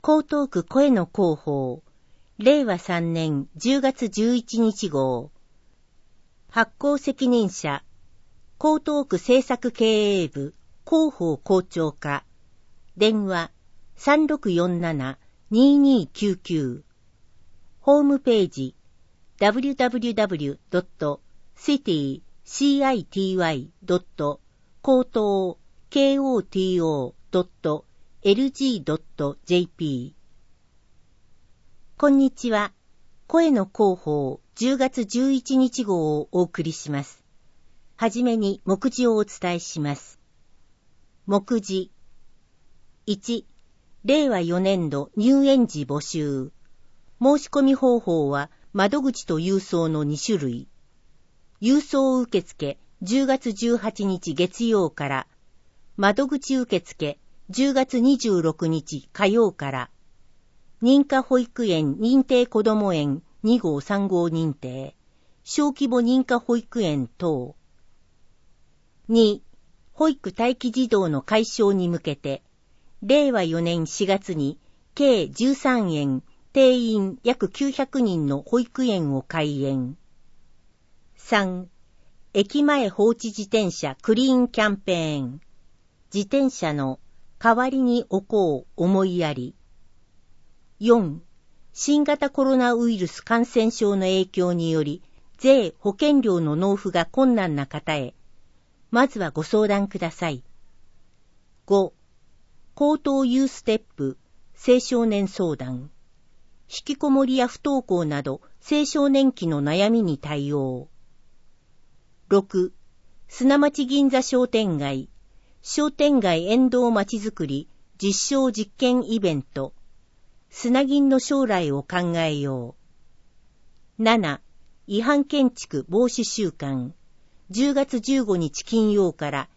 江東区声の広報、令和3年10月11日号。発行責任者、江東区政策経営部、広報校長課。電話、3647-2299。ホームページ、www.city-koto.lg.jp。 こんにちは。声の広報10月11日号をお送りします。はじめに目次をお伝えします。目次。1、令和4年度入園時募集。申し込み方法は窓口と郵送の2種類。郵送受付10月18日月曜から、窓口受付10月26日火曜から、認可保育園認定こども園2号3号認定、小規模認可保育園等。2、保育待機児童の解消に向けて、令和4年4月に計13園、定員約900人の保育園を開園。3、駅前放置自転車クリーンキャンペーン。自転車の代わりに置こう思いやり。4、新型コロナウイルス感染症の影響により、税・保険料の納付が困難な方へ、まずはご相談ください。5、高等ユーステップ、青少年相談。引きこもりや不登校など青少年期の悩みに対応。6、砂町銀座商店街、商店街沿道まちづくり実証実験イベント、砂銀の将来を考えよう。7、違反建築防止週間、10月15日金曜から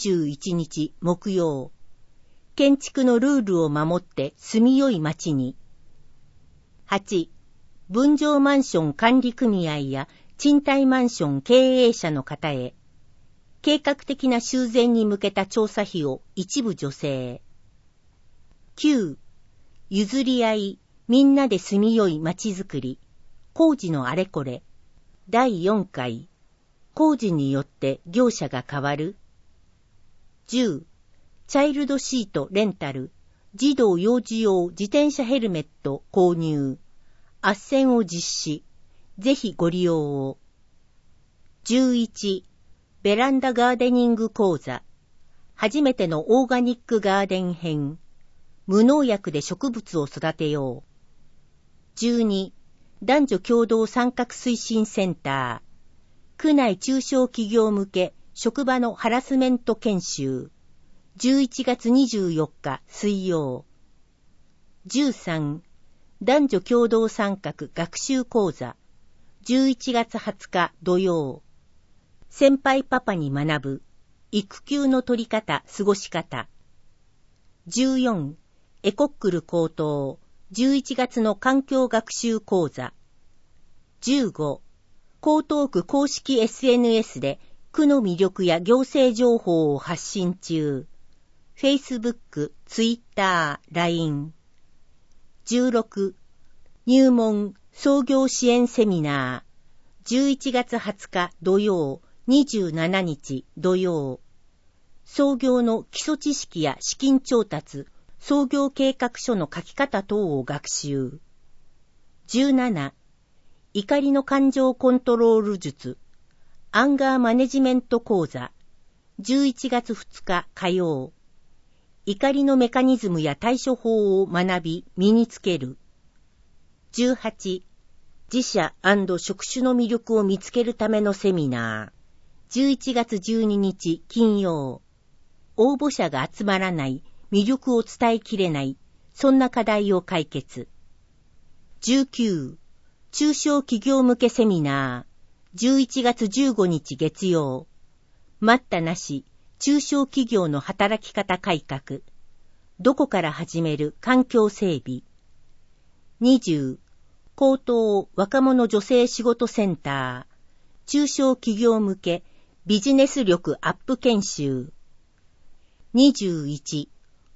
21日木曜。建築のルールを守って住みよい街に。8、分譲マンション管理組合や賃貸マンション経営者の方へ、計画的な修繕に向けた調査費を一部助成。9、譲り合い、みんなで住みよい街づくり、工事のあれこれ、第4回、工事によって業者が変わる。10、チャイルドシートレンタル、児童幼児用自転車ヘルメット購入、斡旋を実施、ぜひご利用を。11、ベランダガーデニング講座、初めてのオーガニックガーデン編、無農薬で植物を育てよう。12、男女共同参画推進センター、区内中小企業向け職場のハラスメント研修、11月24日水曜。13、男女共同参画学習講座、11月20日土曜。先輩パパに学ぶ、育休の取り方、過ごし方。14、エコックル高等、11月の環境学習講座。15、江東区公式 SNS で区の魅力や行政情報を発信中。Facebook、Twitter、LINE。16、入門創業支援セミナー。11月20日土曜、27日土曜。創業の基礎知識や資金調達、創業計画書の書き方等を学習。17、怒りの感情コントロール術、アンガーマネジメント講座。11月2日火曜。怒りのメカニズムや対処法を学び、身につける。18、自社&職種の魅力を見つけるためのセミナー。11月12日金曜。応募者が集まらない、魅力を伝えきれない、そんな課題を解決。19、中小企業向けセミナー。11月15日月曜。待ったなし、中小企業の働き方改革。どこから始める環境整備。20、高等若者女性仕事センター。中小企業向けビジネス力アップ研修。21、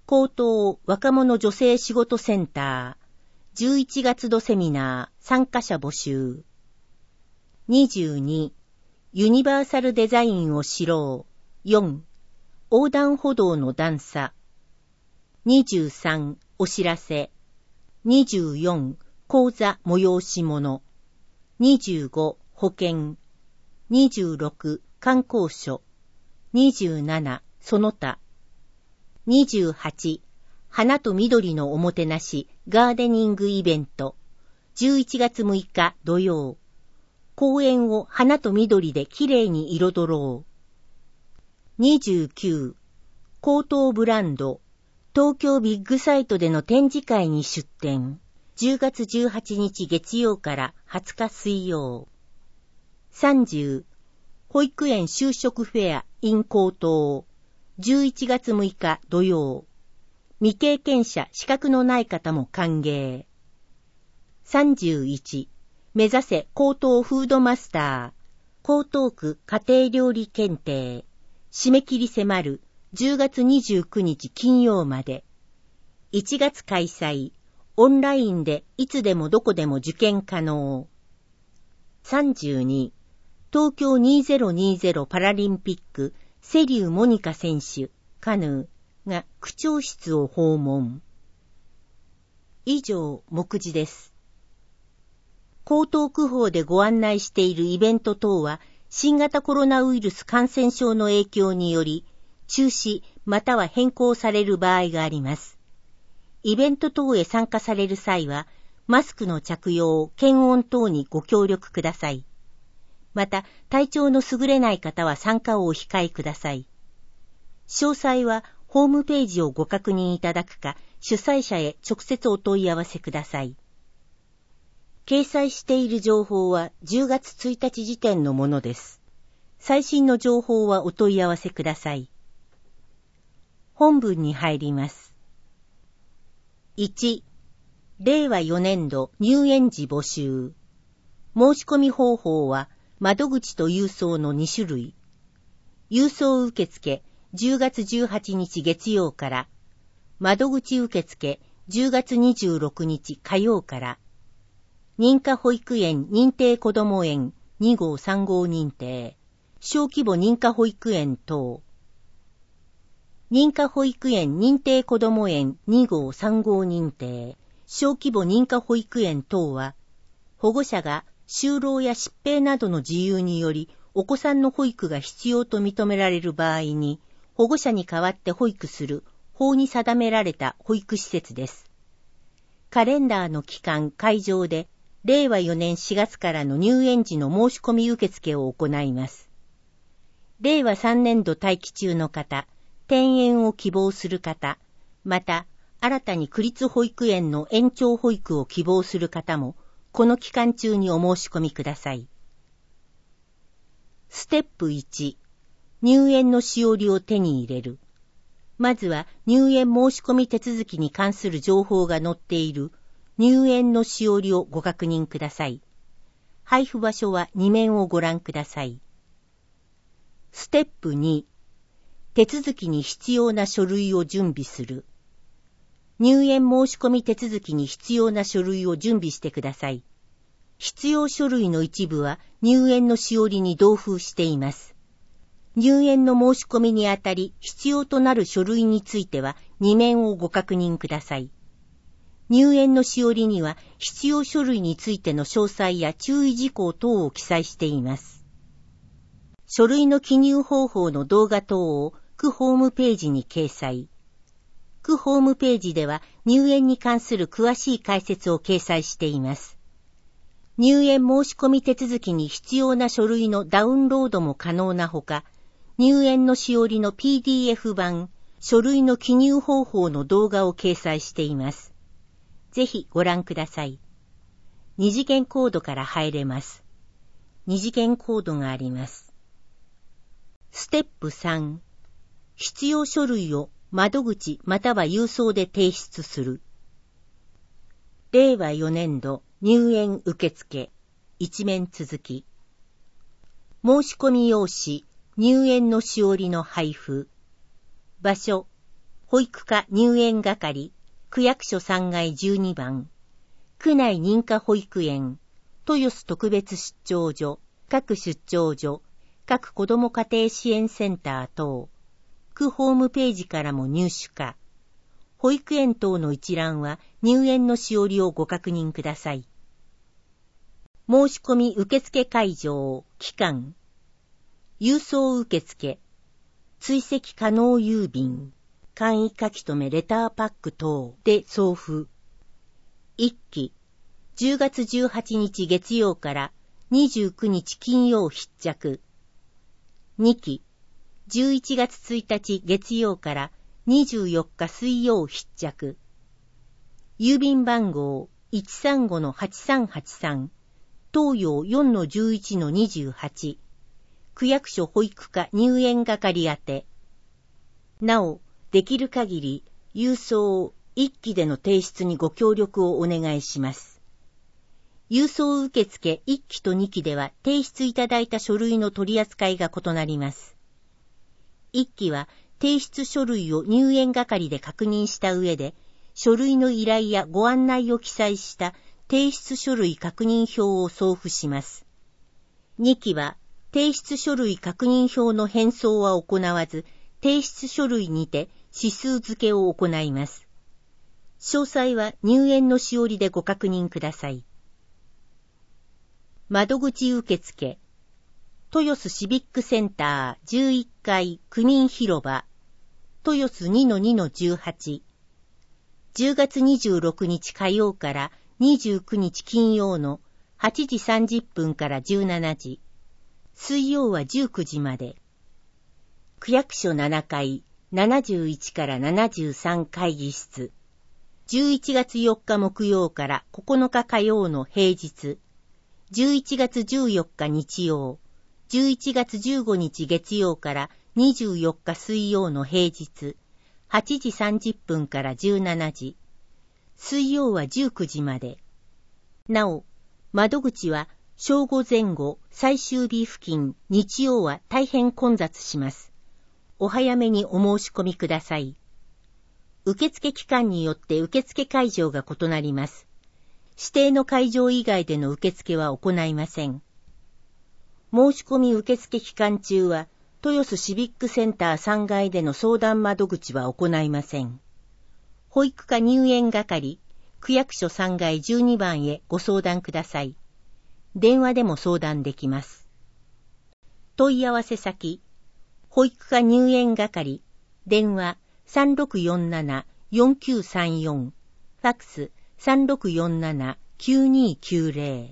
高等若者女性仕事センター、11月度セミナー参加者募集。22、ユニバーサルデザインを知ろう。4、横断歩道の段差。23、お知らせ。24、講座催し物。25、保険。26、観光所。27、その他。28、花と緑のおもてなしガーデニングイベント。11月6日土曜。公園を花と緑できれいに彩ろう。29、高等ブランド。東京ビッグサイトでの展示会に出展。10月18日月曜から20日水曜。30、保育園就職フェア in 高等。11月6日土曜。未経験者資格のない方も歓迎。31、目指せ高等フードマスター。江東区家庭料理検定。締め切り迫る10月29日金曜まで。1月開催。オンラインでいつでもどこでも受験可能。32、東京2020パラリンピック瀬立モニカ選手、カヌーが区長室を訪問。以上、目次です。江東区法でご案内しているイベント等は、新型コロナウイルス感染症の影響により、中止または変更される場合があります。イベント等へ参加される際は、マスクの着用、検温等にご協力ください。また、体調の優れない方は参加をお控えください。詳細は、ホームページをご確認いただくか、主催者へ直接お問い合わせください。掲載している情報は10月1日時点のものです。最新の情報はお問い合わせください。本文に入ります。1、令和4年度入園時募集。申し込み方法は窓口と郵送の2種類。郵送受付10月18日月曜から、窓口受付10月26日火曜から、認可保育園認定こども園2号3号認定、小規模認可保育園等。認可保育園認定こども園2号3号認定、小規模認可保育園等は、保護者が就労や疾病などの事由によりお子さんの保育が必要と認められる場合に、保護者に代わって保育する法に定められた保育施設です。カレンダーの期間・会場で、令和4年4月からの入園時の申し込み受付を行います。令和3年度待機中の方、転園を希望する方、また、新たに区立保育園の延長保育を希望する方も、この期間中にお申し込みください。ステップ1、入園のしおりを手に入れる。まずは入園申し込み手続きに関する情報が載っている入園のしおりをご確認ください。配布場所は2面をご覧ください。ステップ2、手続きに必要な書類を準備する。入園申し込み手続きに必要な書類を準備してください。必要書類の一部は入園のしおりに同封しています。入園の申し込みにあたり必要となる書類については2面をご確認ください。入園のしおりには必要書類についての詳細や注意事項等を記載しています。書類の記入方法の動画等を区ホームページに掲載。区ホームページでは入園に関する詳しい解説を掲載しています。入園申し込み手続きに必要な書類のダウンロードも可能なほか、入園のしおりの PDF 版、書類の記入方法の動画を掲載しています。ぜひご覧ください。二次元コードから入れます。二次元コードがあります。ステップ3、必要書類を窓口または郵送で提出する。令和4年度入園受付一面続き。申し込み用紙、入園のしおりの配布。場所、 保育課入園係、区役所3階12番、区内認可保育園、豊洲特別出張所、各出張所、各子ども家庭支援センター等、区ホームページからも入手可。保育園等の一覧は入園のしおりをご確認ください。申し込み受付会場、期間、郵送受付、追跡可能郵便、簡易書き留めレターパック等で送付。1期、10月18日月曜から29日金曜必着。2期、11月1日月曜から24日水曜必着。郵便番号 135-8383、東洋 4-11-28、区役所保育課入園係宛て。なお、できる限り郵送1期での提出にご協力をお願いします。郵送受付1期と2期では提出いただいた書類の取り扱いが異なります。1期は提出書類を入園係で確認した上で、書類の依頼やご案内を記載した提出書類確認票を送付します。2期は提出書類確認票の返送は行わず、提出書類にて指数付けを行います。詳細は入園のしおりでご確認ください。窓口受付、豊洲シビックセンター11階区民広場、豊洲 2-2-18、10月26日火曜から29日金曜の8時30分から17時、水曜は19時まで。区役所7階71から73会議室、11月4日木曜から9日火曜の平日、11月14日日曜、11月15日月曜から24日水曜の平日、8時30分から17時、水曜は19時まで。なお、窓口は正午前後最終日付近日曜は大変混雑します。お早めにお申し込みください。受付期間によって受付会場が異なります。指定の会場以外での受付は行いません。申し込み受付期間中は、豊洲シビックセンター3階での相談窓口は行いません。保育課入園係、区役所3階12番へご相談ください。電話でも相談できます。問い合わせ先、保育課入園係、電話3647-4934、ファックス3647-9290。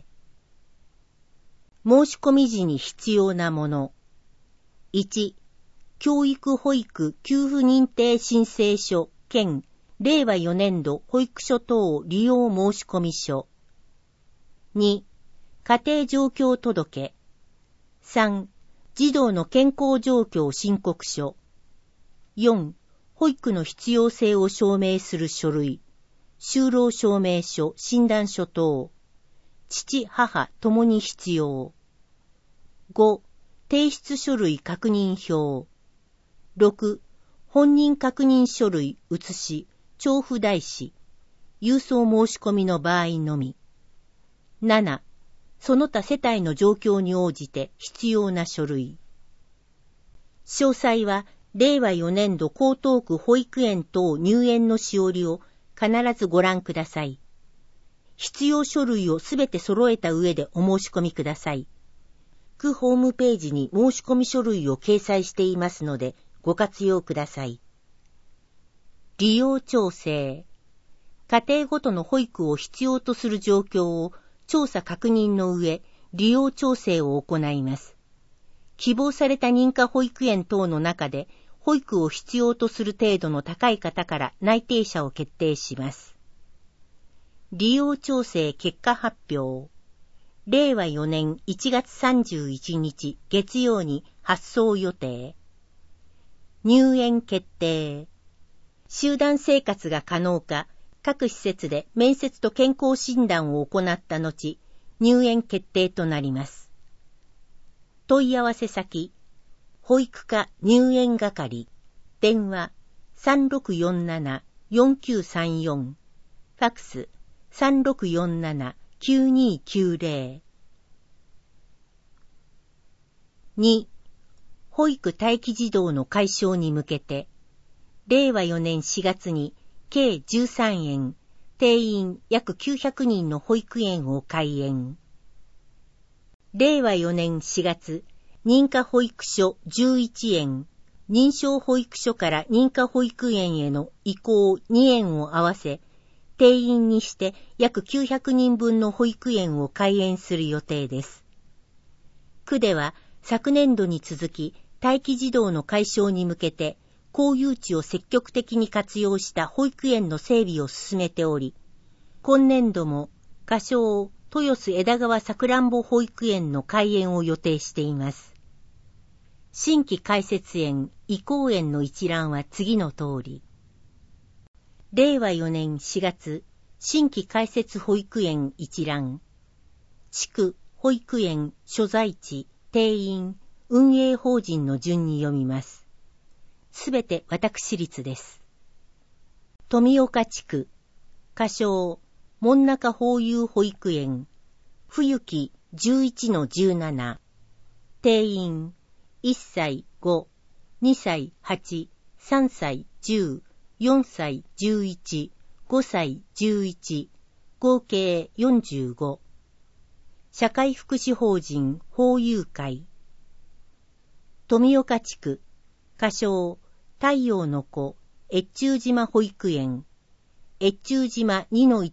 申し込み時に必要なもの。1、教育保育給付認定申請書兼令和4年度保育所等利用申込書。2、家庭状況届。3、児童の健康状況申告書。4、保育の必要性を証明する書類。就労証明書、診断書等。父、母ともに必要。5、提出書類確認票。6、本人確認書類写し、調布台紙、郵送申し込みの場合のみ。7、その他世帯の状況に応じて必要な書類。詳細は、令和4年度江東区保育園等入園のしおりを必ずご覧ください。必要書類をすべて揃えた上でお申し込みください。区ホームページに申し込み書類を掲載していますのでご活用ください。利用調整。家庭ごとの保育を必要とする状況を調査確認の上、利用調整を行います。希望された認可保育園等の中で、保育を必要とする程度の高い方から内定者を決定します。利用調整結果発表。令和4年1月31日月曜に発送予定。入園決定。集団生活が可能か、各施設で面接と健康診断を行った後、入園決定となります。問い合わせ先、保育課入園係、電話 3647-4934、ファクス3647-9290。2、保育待機児童の解消に向けて、令和4年4月に計13園、定員約900人の保育園を開園。令和4年4月、認可保育所11園、認証保育所から認可保育園への移行2園を合わせ、定員にして約900人分の保育園を開園する予定です。区では昨年度に続き待機児童の解消に向けて公有地を積極的に活用した保育園の整備を進めており、今年度も仮称豊洲枝川さくらんぼ保育園の開園を予定しています。新規開設園、移行園の一覧は次の通り。令和4年4月、新規開設保育園一覧。地区、保育園、所在地、定員、運営法人の順に読みます。すべて私立です。富岡地区、仮称、門中法有保育園、冬季 11-17、定員、1歳5、2歳8、3歳10、4歳11、5歳11、合計45。社会福祉法人法有会。富岡地区、仮称、太陽の子、越中島保育園、越中島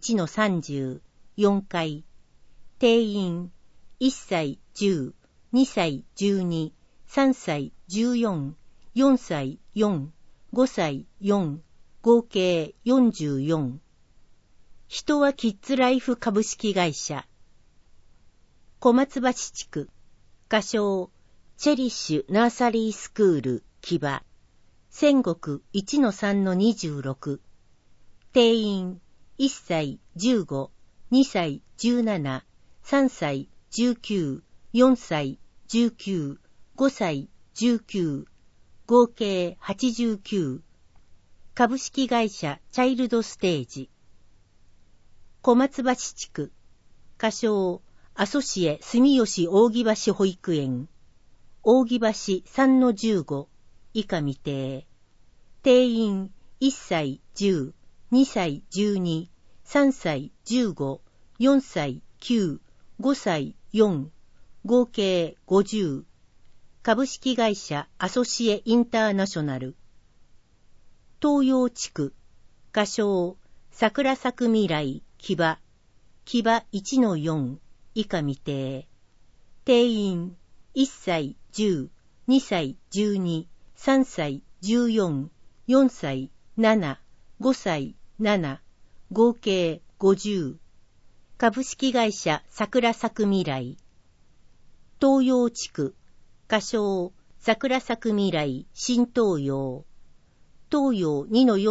2-1-30、4階。定員、1歳10、2歳12、3歳14、4歳4、5歳4、合計44。人はキッズライフ株式会社。小松橋地区、仮称、チェリッシュナーサリースクール、木場。戦国 1-3-26。定員、1歳15、2歳17、3歳19、4歳19、5歳19、合計89。株式会社チャイルドステージ。小松橋地区、仮称、アソシエ住吉扇橋保育園、扇橋 3-15、以下未定。定員、1歳10、2歳12、3歳15、4歳9、5歳4、合計50。株式会社アソシエインターナショナル。東洋地区、仮称、桜咲く未来、木場。木場 1-4、以下未定。定員、1歳10、2歳12、3歳14、4歳7、5歳7、合計50。株式会社桜咲く未来。東洋地区、仮称、桜咲く未来、新東洋。東洋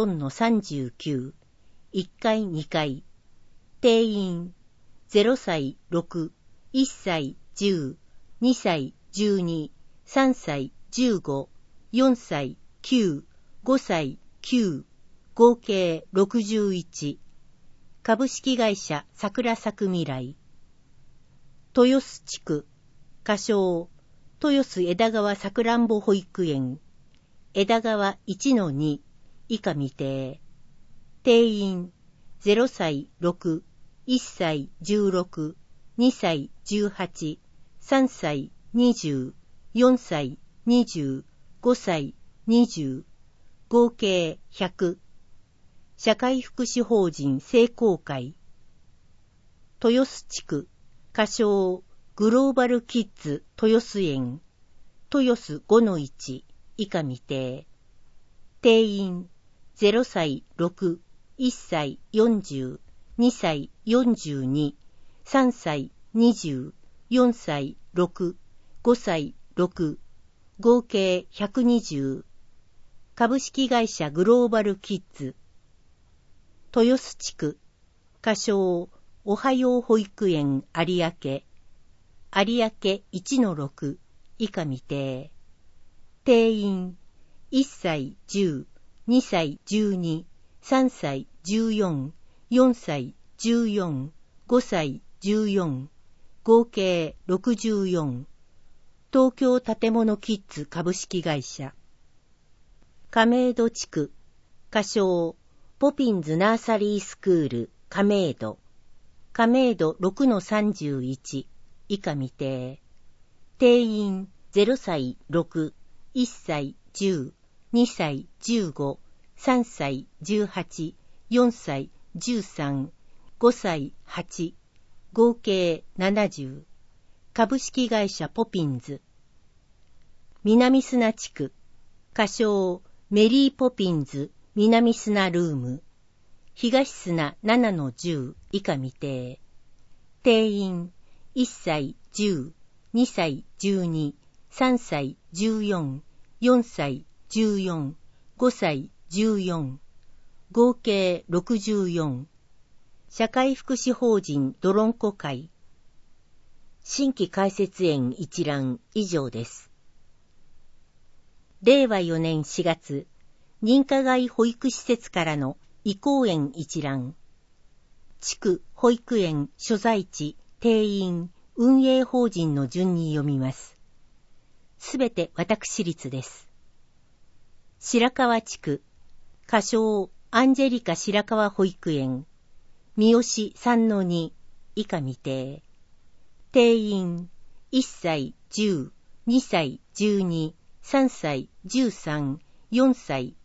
2-4-39、1階2階。定員、0歳6、1歳10、2歳12、3歳15、4歳9、5歳9、合計61。株式会社桜咲く未来。豊洲地区、仮称、豊洲枝川さくらんぼ保育園、枝川 1-2、以下未定。定員、0歳6、1歳16、2歳18、3歳20、4歳20、5歳20、合計100。社会福祉法人聖光会。豊洲地区、仮称、グローバルキッズ豊洲園、豊洲 5-1、以下未定。定員、0歳6、1歳40、2歳42、3歳20、4歳6、5歳6、合計120。株式会社グローバルキッズ。豊洲地区、仮称、おはよう保育園有明、有明 1-6、以下未定。定員、1歳10、 2歳12、3歳14、4歳14、5歳14、合計64。東京建物キッズ株式会社。亀戸地区、仮称、ポピンズナーサリースクール、亀戸。亀戸 6-31、以下未定。定員0歳6、1歳10、2歳15、3歳18、4歳13、5歳8、合計70。株式会社ポピンズ。南砂地区、仮称メリーポピンズ南砂ルーム。東砂 7-10 以下未定。定員1歳10、2歳12、3歳14、4歳14、5歳14、合計64。社会福祉法人どろんこ会。新規開設園一覧以上です。令和4年4月、認可外保育施設からの移行園一覧。地区保育園所在地、定員、運営法人の順に読みます。すべて私立です。白川地区、仮称アンジェリカ白川保育園。三好 3-2 以下未定。定員1歳10、2歳12、3歳13、4歳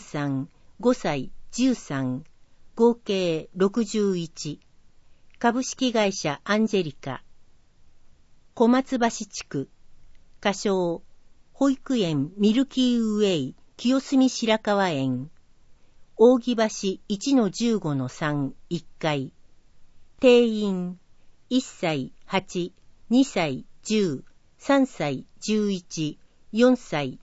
13、5歳13、合計61。株式会社アンジェリカ。小松橋地区、仮称保育園ミルキーウェイ清澄白河園。扇橋 1-15-3 1階。定員1歳8、2歳10、3歳11、4歳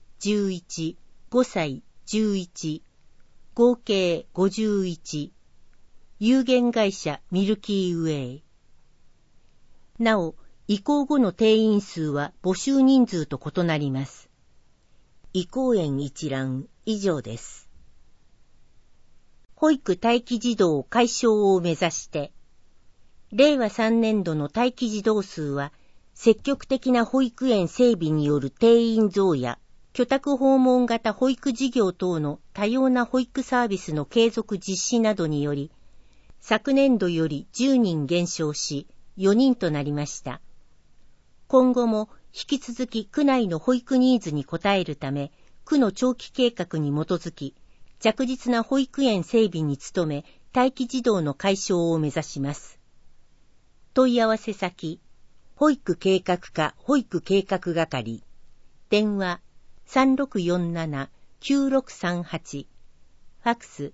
11、5歳11、合計51。有限会社ミルキーウェイ。なお、移行後の定員数は募集人数と異なります。移行園一覧以上です。保育待機児童解消を目指して、令和3年度の待機児童数は、積極的な保育園整備による定員増や、居宅訪問型保育事業等の多様な保育サービスの継続実施などにより、昨年度より10人減少し、4人となりました。今後も引き続き区内の保育ニーズに応えるため、区の長期計画に基づき、着実な保育園整備に努め、待機児童の解消を目指します。問い合わせ先、保育計画課保育計画係、電話3647-9638、ファクス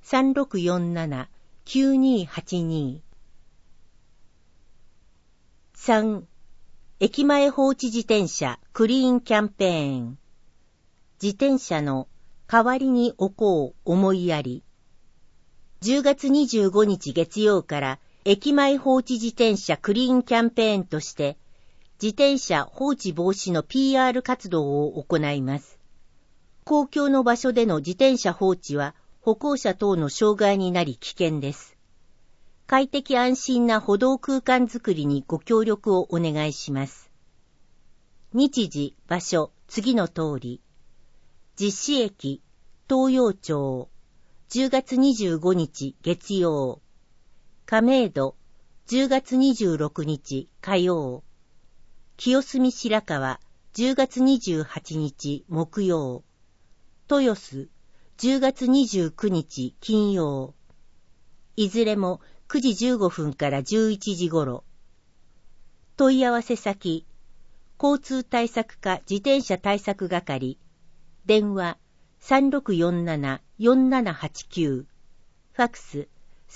3647-9282。3. 駅前放置自転車クリーンキャンペーン。自転車の代わりに置こう思いやり。10月25日月曜から駅前放置自転車クリーンキャンペーンとして、自転車放置防止の PR 活動を行います。公共の場所での自転車放置は歩行者等の障害になり危険です。快適安心な歩道空間づくりにご協力をお願いします。日時、場所、次の通り。実施駅、東洋町、10月25日月曜。亀戸、10月26日火曜。清澄白河、10月28日木曜。豊洲、10月29日金曜。いずれも9時15分から11時頃。問い合わせ先、交通対策課自転車対策係、電話3647-4789、ファクス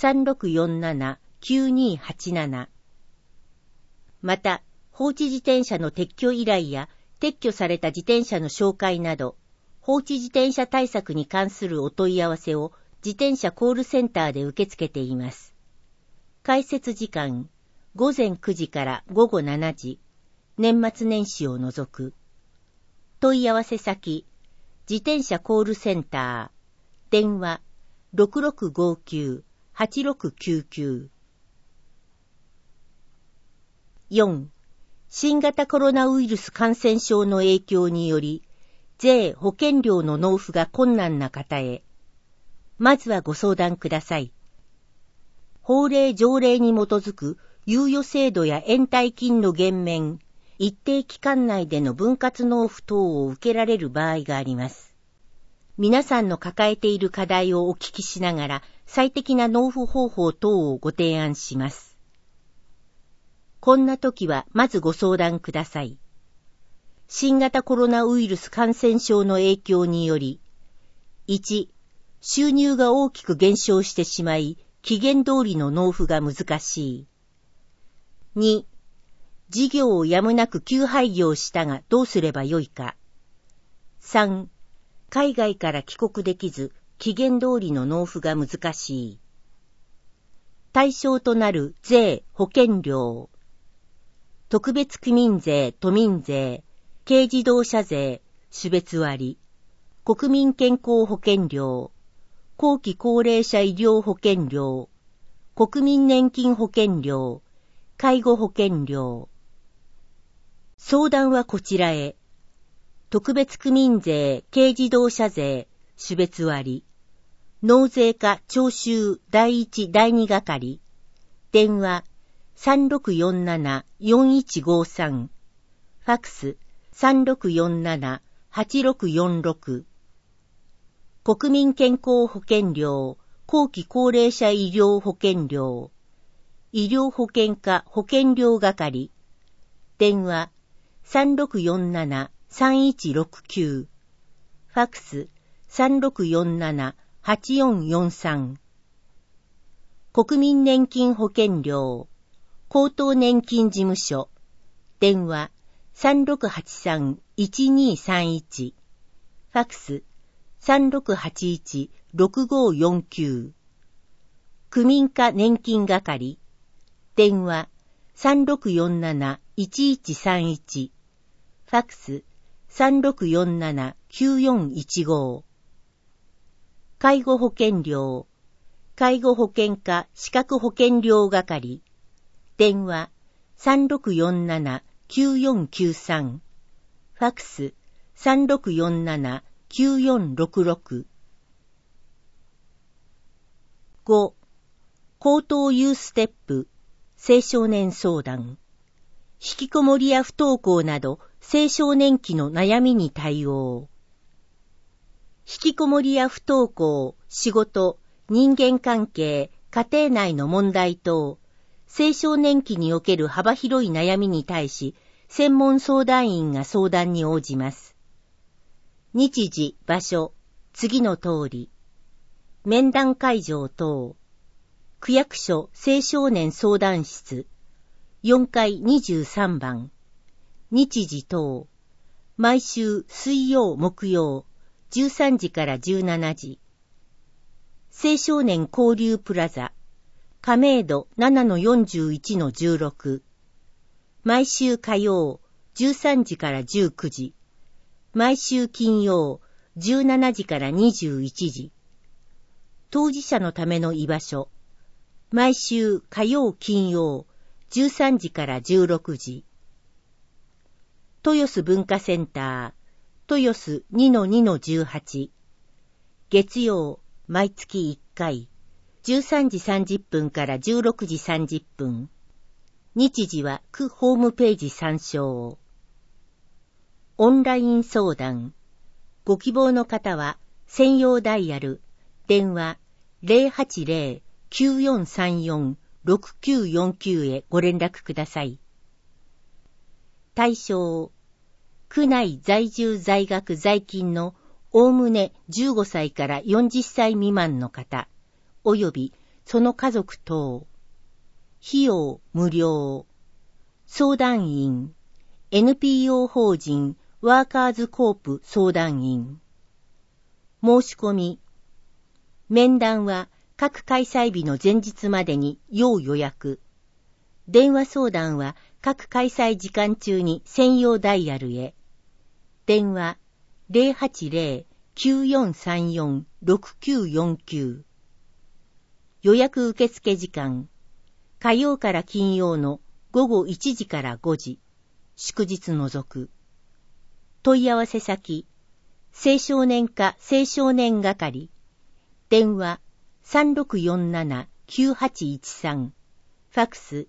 3647-9287。また、放置自転車の撤去依頼や撤去された自転車の紹介など、放置自転車対策に関するお問い合わせを自転車コールセンターで受け付けています。開設時間、午前9時から午後7時、年末年始を除く。問い合わせ先、自転車コールセンター、 電話 6659-8699。4. 新型コロナウイルス感染症の影響により、税・保険料の納付が困難な方へ、まずはご相談ください。法令・条例に基づく猶予制度や延滞金の減免、一定期間内での分割納付等を受けられる場合があります。皆さんの抱えている課題をお聞きしながら、最適な納付方法等をご提案します。こんな時はまずご相談ください。新型コロナウイルス感染症の影響により、1、収入が大きく減少してしまい、期限通りの納付が難しい。2、事業をやむなく休廃業したがどうすればよいか。3、海外から帰国できず、期限通りの納付が難しい。対象となる税・保険料、特別区民税・都民税、軽自動車税、種別割、国民健康保険料、後期高齢者医療保険料、国民年金保険料、介護保険料。相談はこちらへ。特別区民税・軽自動車税、種別割、納税課徴収第1・第2係、電話3647-4153、ファックス3647-8646、国民健康保険料、後期高齢者医療保険料、医療保険課保険料係、電話3647-3169、ファックス3647-8443、国民年金保険料、高等年金事務所、電話3683-1231、ファックス3681-6549、区民課年金係、電話3647-1131、ファックス3647-9415、介護保険料、介護保険課資格保険料係、電話3647-9493、ファックス3647-9466。5. 高等ユーステップ青少年相談、引きこもりや不登校など青少年期の悩みに対応。引きこもりや不登校、仕事、人間関係、家庭内の問題等、青少年期における幅広い悩みに対し、専門相談員が相談に応じます。日時、場所、次の通り。面談会場等。区役所青少年相談室。4階23番。日時等。毎週水曜木曜、13時から17時。青少年交流プラザ。亀戸 7-41-16。毎週火曜、13時から19時。毎週金曜、17時から21時。当事者のための居場所。毎週火曜金曜、13時から16時。豊洲文化センター、豊洲 2-2-18。月曜、毎月1回、13時30分から16時30分。日時は区ホームページ参照。オンライン相談。ご希望の方は、専用ダイヤル、電話 080-9434-6949 へご連絡ください。対象。区内在住在学在勤のおおむね15歳から40歳未満の方、およびその家族等。費用無料。相談員。NPO 法人ワーカーズコープ相談員。申し込み。面談は各開催日の前日までに要予約。電話相談は各開催時間中に専用ダイヤルへ。電話 9434-6949。予約受付時間、火曜から金曜の午後1時から5時、祝日除く。問い合わせ先、青少年課青少年係、電話3647-9813、ファクス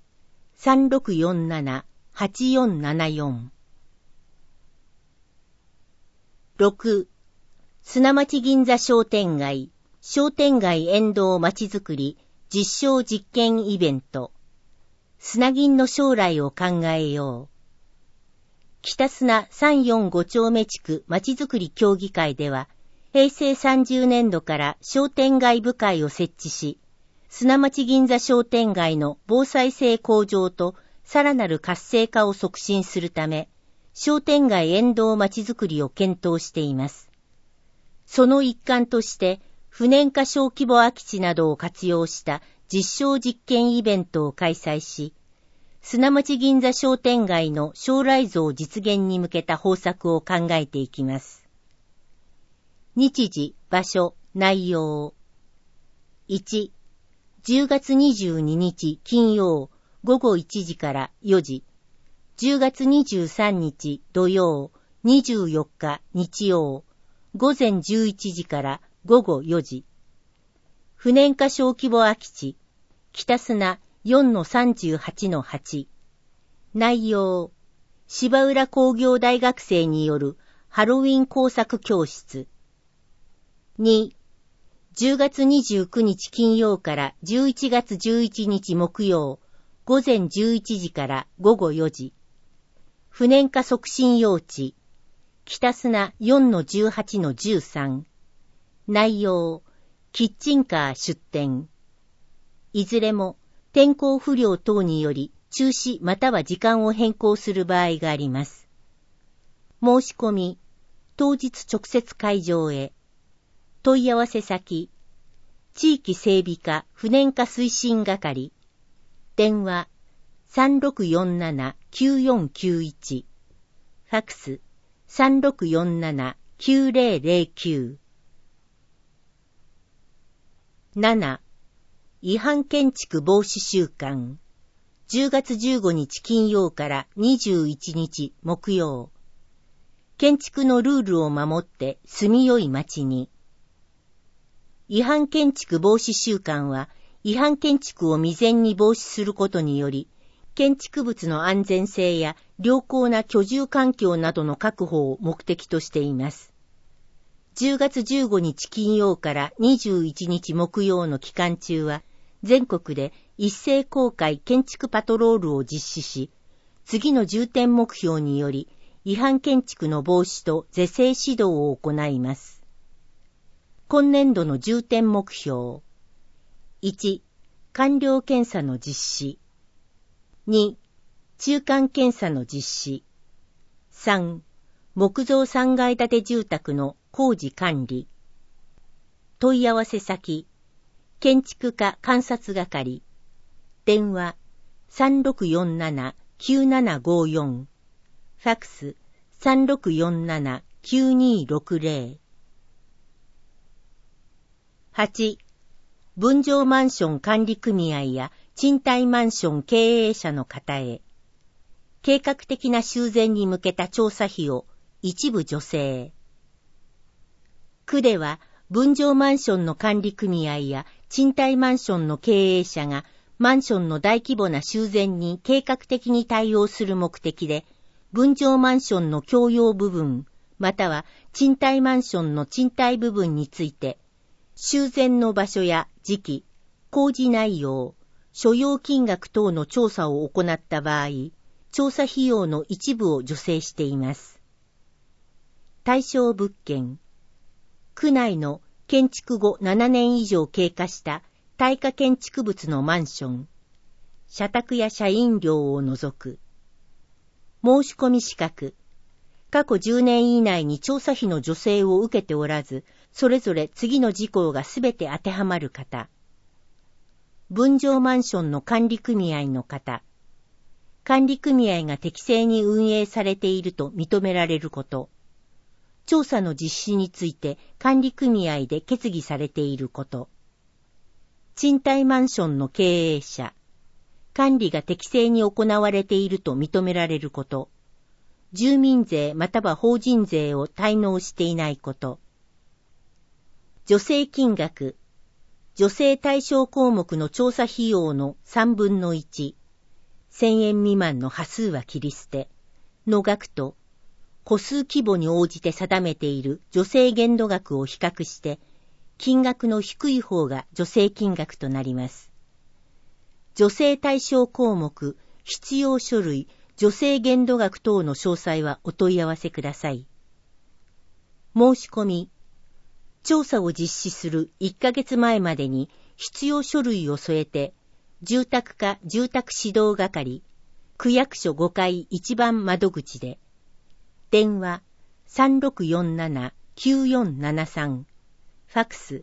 3647-8474。6. 砂町銀座商店街沿道まちづくり実証実験イベント。砂銀の将来を考えよう。北砂345丁目地区まちづくり協議会では、平成30年度から商店街部会を設置し、砂町銀座商店街の防災性向上とさらなる活性化を促進するため、商店街沿道まちづくりを検討しています。その一環として、不燃化小規模空き地などを活用した実証実験イベントを開催し、砂町銀座商店街の将来像実現に向けた方策を考えていきます。日時、場所、内容。1、10月22日金曜午後1時から4時。10月23日土曜、24日日曜、午前11時から午後4時。不燃化小規模空き地、北砂 4-38-8。内容、芝浦工業大学生によるハロウィン工作教室。2、10月29日金曜から11月11日木曜、午前11時から午後4時。不燃化促進用地、北砂 4-18-13。内容、キッチンカー出店。いずれも天候不良等により中止または時間を変更する場合があります。申し込み、当日直接会場へ。問い合わせ先、地域整備課不燃化推進係。電話3647-9491。ファクス3647-9009。7. 違反建築防止週間。10月15日金曜から21日木曜。建築のルールを守って住みよい街に。違反建築防止週間は、違反建築を未然に防止することにより、建築物の安全性や良好な居住環境などの確保を目的としています。10月15日金曜から21日木曜の期間中は、全国で一斉公開建築パトロールを実施し、次の重点目標により、違反建築の防止と是正指導を行います。今年度の重点目標。1、完了検査の実施。2、中間検査の実施。3、木造3階建て住宅の工事管理。問い合わせ先、建築課監察係。電話3647-9754。ファクス3647-9260。8. 分譲マンション管理組合や賃貸マンション経営者の方へ、計画的な修繕に向けた調査費を一部助成。区では分譲マンションの管理組合や賃貸マンションの経営者がマンションの大規模な修繕に計画的に対応する目的で、分譲マンションの共用部分、または賃貸マンションの賃貸部分について、修繕の場所や時期、工事内容、所要金額等の調査を行った場合、調査費用の一部を助成しています。対象物件。区内の建築後7年以上経過した耐火建築物のマンション。社宅や社員寮を除く。申し込み資格。過去10年以内に調査費の助成を受けておらず、それぞれ次の事項がすべて当てはまる方。分譲マンションの管理組合の方。管理組合が適正に運営されていると認められること。 調査の実施について管理組合で決議されていること。賃貸マンションの経営者、管理が適正に行われていると認められること。住民税または法人税を滞納していないこと。助成金額、助成対象項目の調査費用の3分の1、1000円未満の端数は切り捨て、の額と、戸数規模に応じて定めている助成限度額を比較して、金額の低い方が助成金額となります。助成対象項目、必要書類、助成限度額等の詳細はお問い合わせください。申し込み、調査を実施する1ヶ月前までに必要書類を添えて、住宅課住宅指導係、区役所5階1番窓口で、電話 3647-9473、ファクス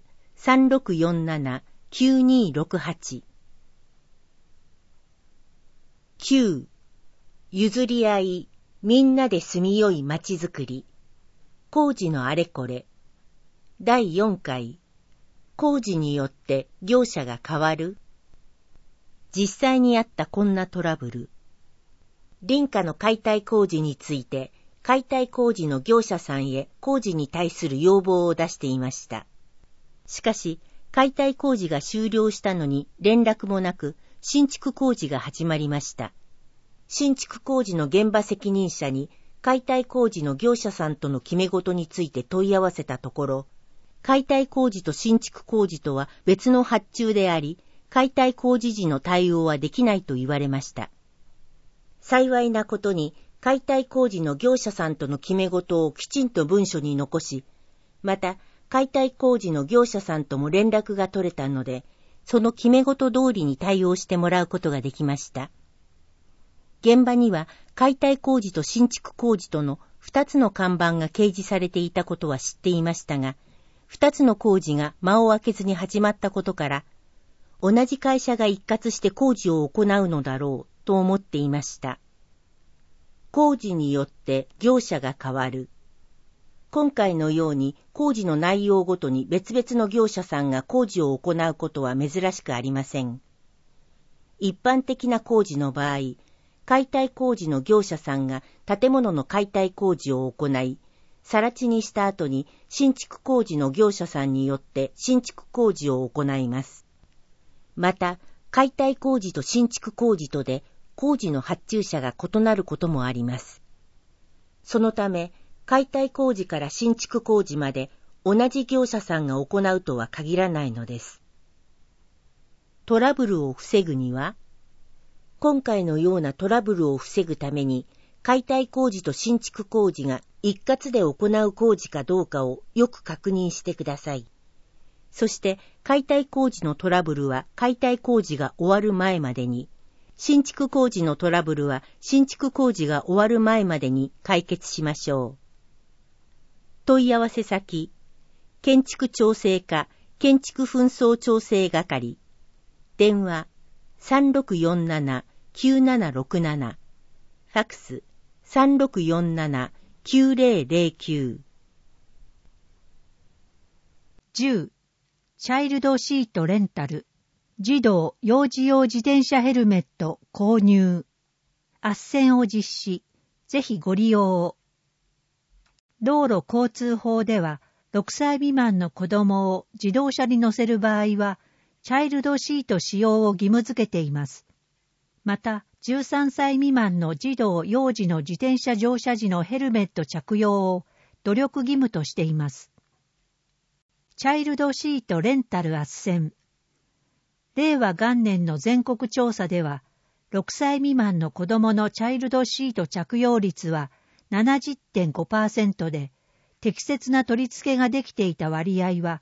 3647-9268。9. 譲り合い、みんなで住みよいまちづくり。工事のあれこれ。第4回。工事によって業者が変わる？実際にあったこんなトラブル。林家の解体工事について、解体工事の業者さんへ工事に対する要望を出していました。しかし、解体工事が終了したのに連絡もなく、新築工事が始まりました。新築工事の現場責任者に解体工事の業者さんとの決め事について問い合わせたところ、解体工事と新築工事とは別の発注であり、解体工事時の対応はできないと言われました。幸いなことに、解体工事の業者さんとの決め事をきちんと文書に残し、また、解体工事の業者さんとも連絡が取れたので、その決め事通りに対応してもらうことができました。現場には解体工事と新築工事との2つの看板が掲示されていたことは知っていましたが、2つの工事が間を空けずに始まったことから、同じ会社が一括して工事を行うのだろうと思っていました。工事によって業者が変わる。今回のように工事の内容ごとに別々の業者さんが工事を行うことは珍しくありません。一般的な工事の場合、解体工事の業者さんが建物の解体工事を行い、更地にした後に新築工事の業者さんによって新築工事を行います。また、解体工事と新築工事とで工事の発注者が異なることもあります。そのため、解体工事から新築工事まで同じ業者さんが行うとは限らないのです。トラブルを防ぐには、今回のようなトラブルを防ぐために、解体工事と新築工事が一括で行う工事かどうかをよく確認してください。そして、解体工事のトラブルは解体工事が終わる前までに、新築工事のトラブルは新築工事が終わる前までに解決しましょう。問い合わせ先、建築調整課、建築紛争調整係、電話 3647-9767、ファクス 3647-9009。 10. チャイルドシートレンタル、児童幼児用自転車ヘルメット購入、斡旋を実施、ぜひご利用を。道路交通法では、6歳未満の子供を自動車に乗せる場合は、チャイルドシート使用を義務付けています。また、13歳未満の児童幼児の自転車乗車時のヘルメット着用を努力義務としています。チャイルドシートレンタル斡旋。令和元年の全国調査では、6歳未満の子供のチャイルドシート着用率は 70.5% で、適切な取り付けができていた割合は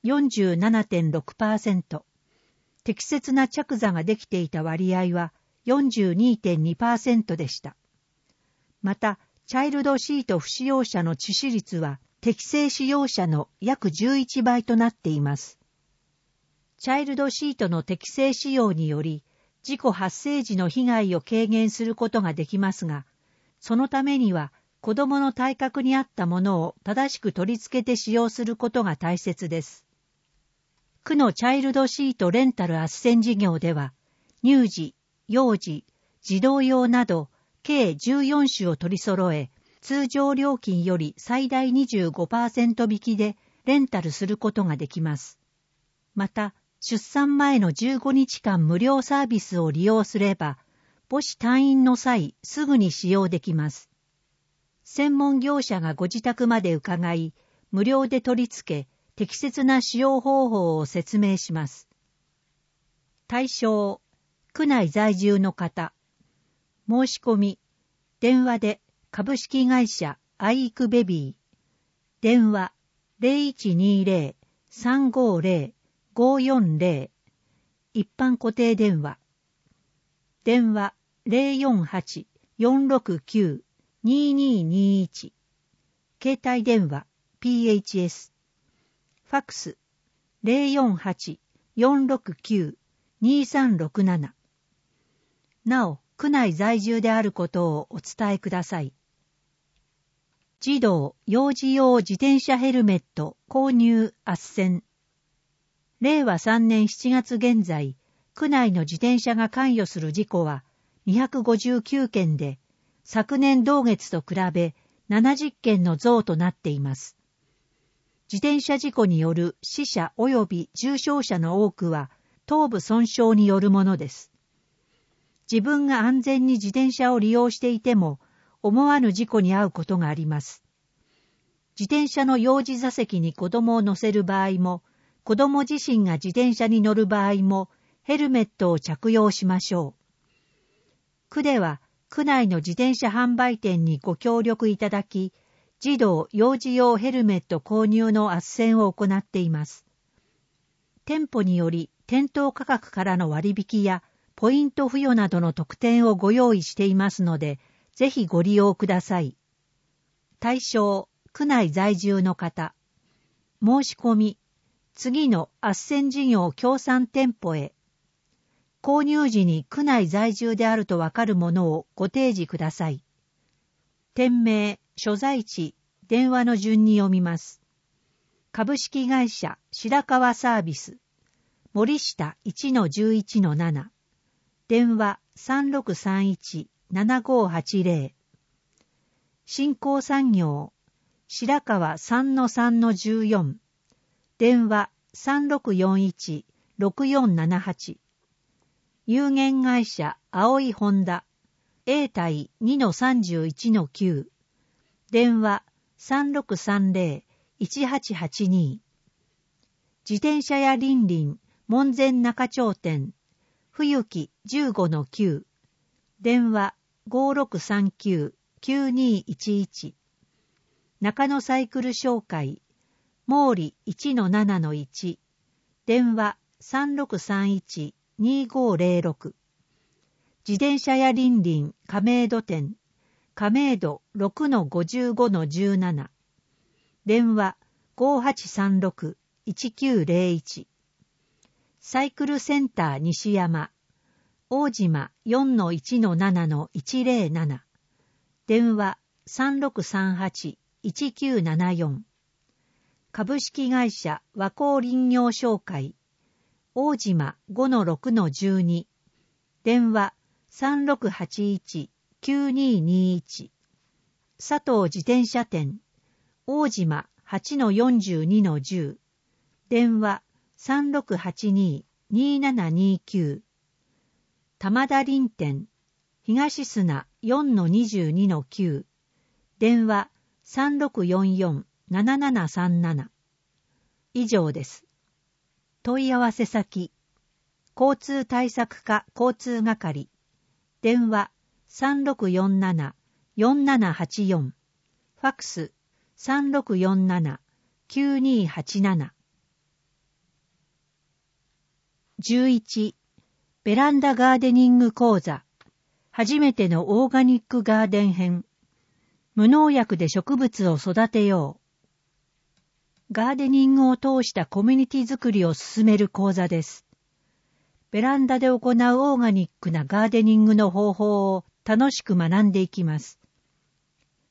47.6%、適切な着座ができていた割合は 42.2% でした。また、チャイルドシート不使用者の致死率は適正使用者の約11倍となっています。チャイルドシートの適正使用により、事故発生時の被害を軽減することができますが、そのためには子供の体格に合ったものを正しく取り付けて使用することが大切です。区のチャイルドシートレンタル斡旋事業では、乳児、幼児、児童用など計14種を取り揃え、通常料金より最大 25% 引きでレンタルすることができます。また、出産前の15日間無料サービスを利用すれば、母子退院の際すぐに使用できます。専門業者がご自宅まで伺い、無料で取り付け、適切な使用方法を説明します。対象、区内在住の方。申し込み、電話で株式会社アイクベビー。電話 0120-350-540。一般固定電話。電話 048-469-2221。携帯電話 PHS。ファックス 048-469-2367。なお、区内在住であることをお伝えください。児童幼児用自転車ヘルメット購入斡旋。令和3年7月現在、区内の自転車が関与する事故は259件で、昨年同月と比べ70件の増となっています。自転車事故による死者及び重傷者の多くは頭部損傷によるものです。自分が安全に自転車を利用していても思わぬ事故に遭うことがあります。自転車の幼児座席に子供を乗せる場合も、子供自身が自転車に乗る場合もヘルメットを着用しましょう。区では区内の自転車販売店にご協力いただき、児童幼児用ヘルメット購入の斡旋を行っています。店舗により店頭価格からの割引やポイント付与などの特典をご用意していますので、ぜひご利用ください。対象、区内在住の方。申し込み、次の斡旋事業協賛店舗へ。購入時に区内在住であるとわかるものをご提示ください。店名、所在地、電話の順に読みます。株式会社白川サービス、森下 1-11-7。電話 3631-7580。新興産業、白川 3-3-14。電話 3641-6478。有限会社葵ホンダ、永代 2-31-9。電話 3630-1882。自転車やリンリン、門前仲町店、冬木 15-9。電話 5639-9211。中野サイクル紹介、毛利 1-7-1。電話 3631-2506。自転車やリンリン亀戸店、亀戸 6-55-17。電話 5836-1901。サイクルセンター西山、大島 4-1-7-107。電話 3638-1974。株式会社和光林業紹介、大島 5-6-12。電話 3681-9221。佐藤自転車店、大島 8-42-10。電話 3682-2729。玉田林店、東砂 4-22-9。電話 3644-7737。以上です。問い合わせ先、交通対策課交通係、電話 3647-4784。ファックス 3647-9287。11. ベランダガーデニング講座。初めてのオーガニックガーデン編。無農薬で植物を育てよう。ガーデニングを通したコミュニティ作りを進める講座です。ベランダで行うオーガニックなガーデニングの方法を楽しく学んでいきます。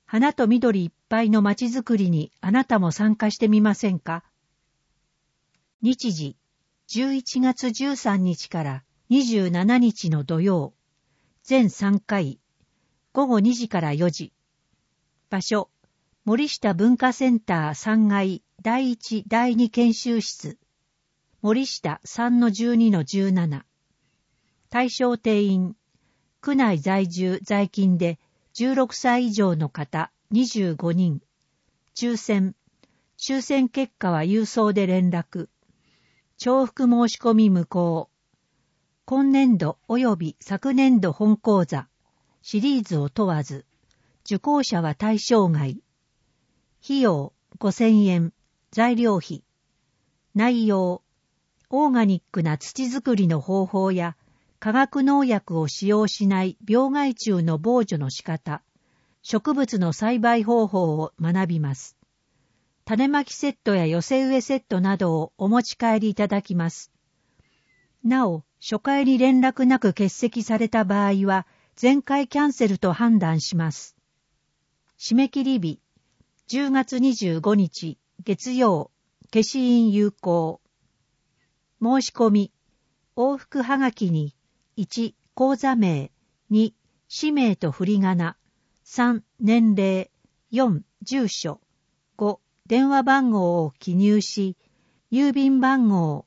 花と緑いっぱいの街づくりにあなたも参加してみませんか？日時、11月13日から27日の土曜、全3回、午後2時から4時。場所、森下文化センター3階第1第2研修室。森下 3-12-17。対象定員、区内在住在勤で16歳以上の方25人。抽選結果は郵送で連絡。重複申し込み無効。今年度及び昨年度本講座、シリーズを問わず、受講者は対象外。費用5000円、材料費。内容、オーガニックな土作りの方法や、化学農薬を使用しない病害虫の防除の仕方、植物の栽培方法を学びます。種まきセットや寄せ植えセットなどをお持ち帰りいただきます。なお、初回に連絡なく欠席された場合は、全回キャンセルと判断します。締め切り日、10月25日、月曜、消印有効。申し込み、往復はがきに、1、口座名、2、氏名と振り仮名、3、年齢、4、住所、5、電話番号を記入し、郵便番号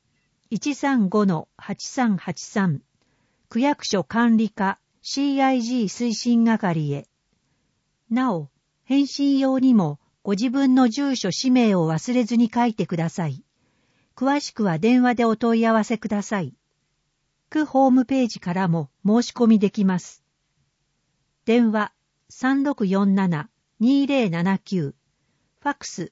135-8383、区役所管理課 CIG 推進係へ。なお、返信用にもご自分の住所氏名を忘れずに書いてください。詳しくは電話でお問い合わせください。区ホームページからも申し込みできます。電話 3647-2079、ファックス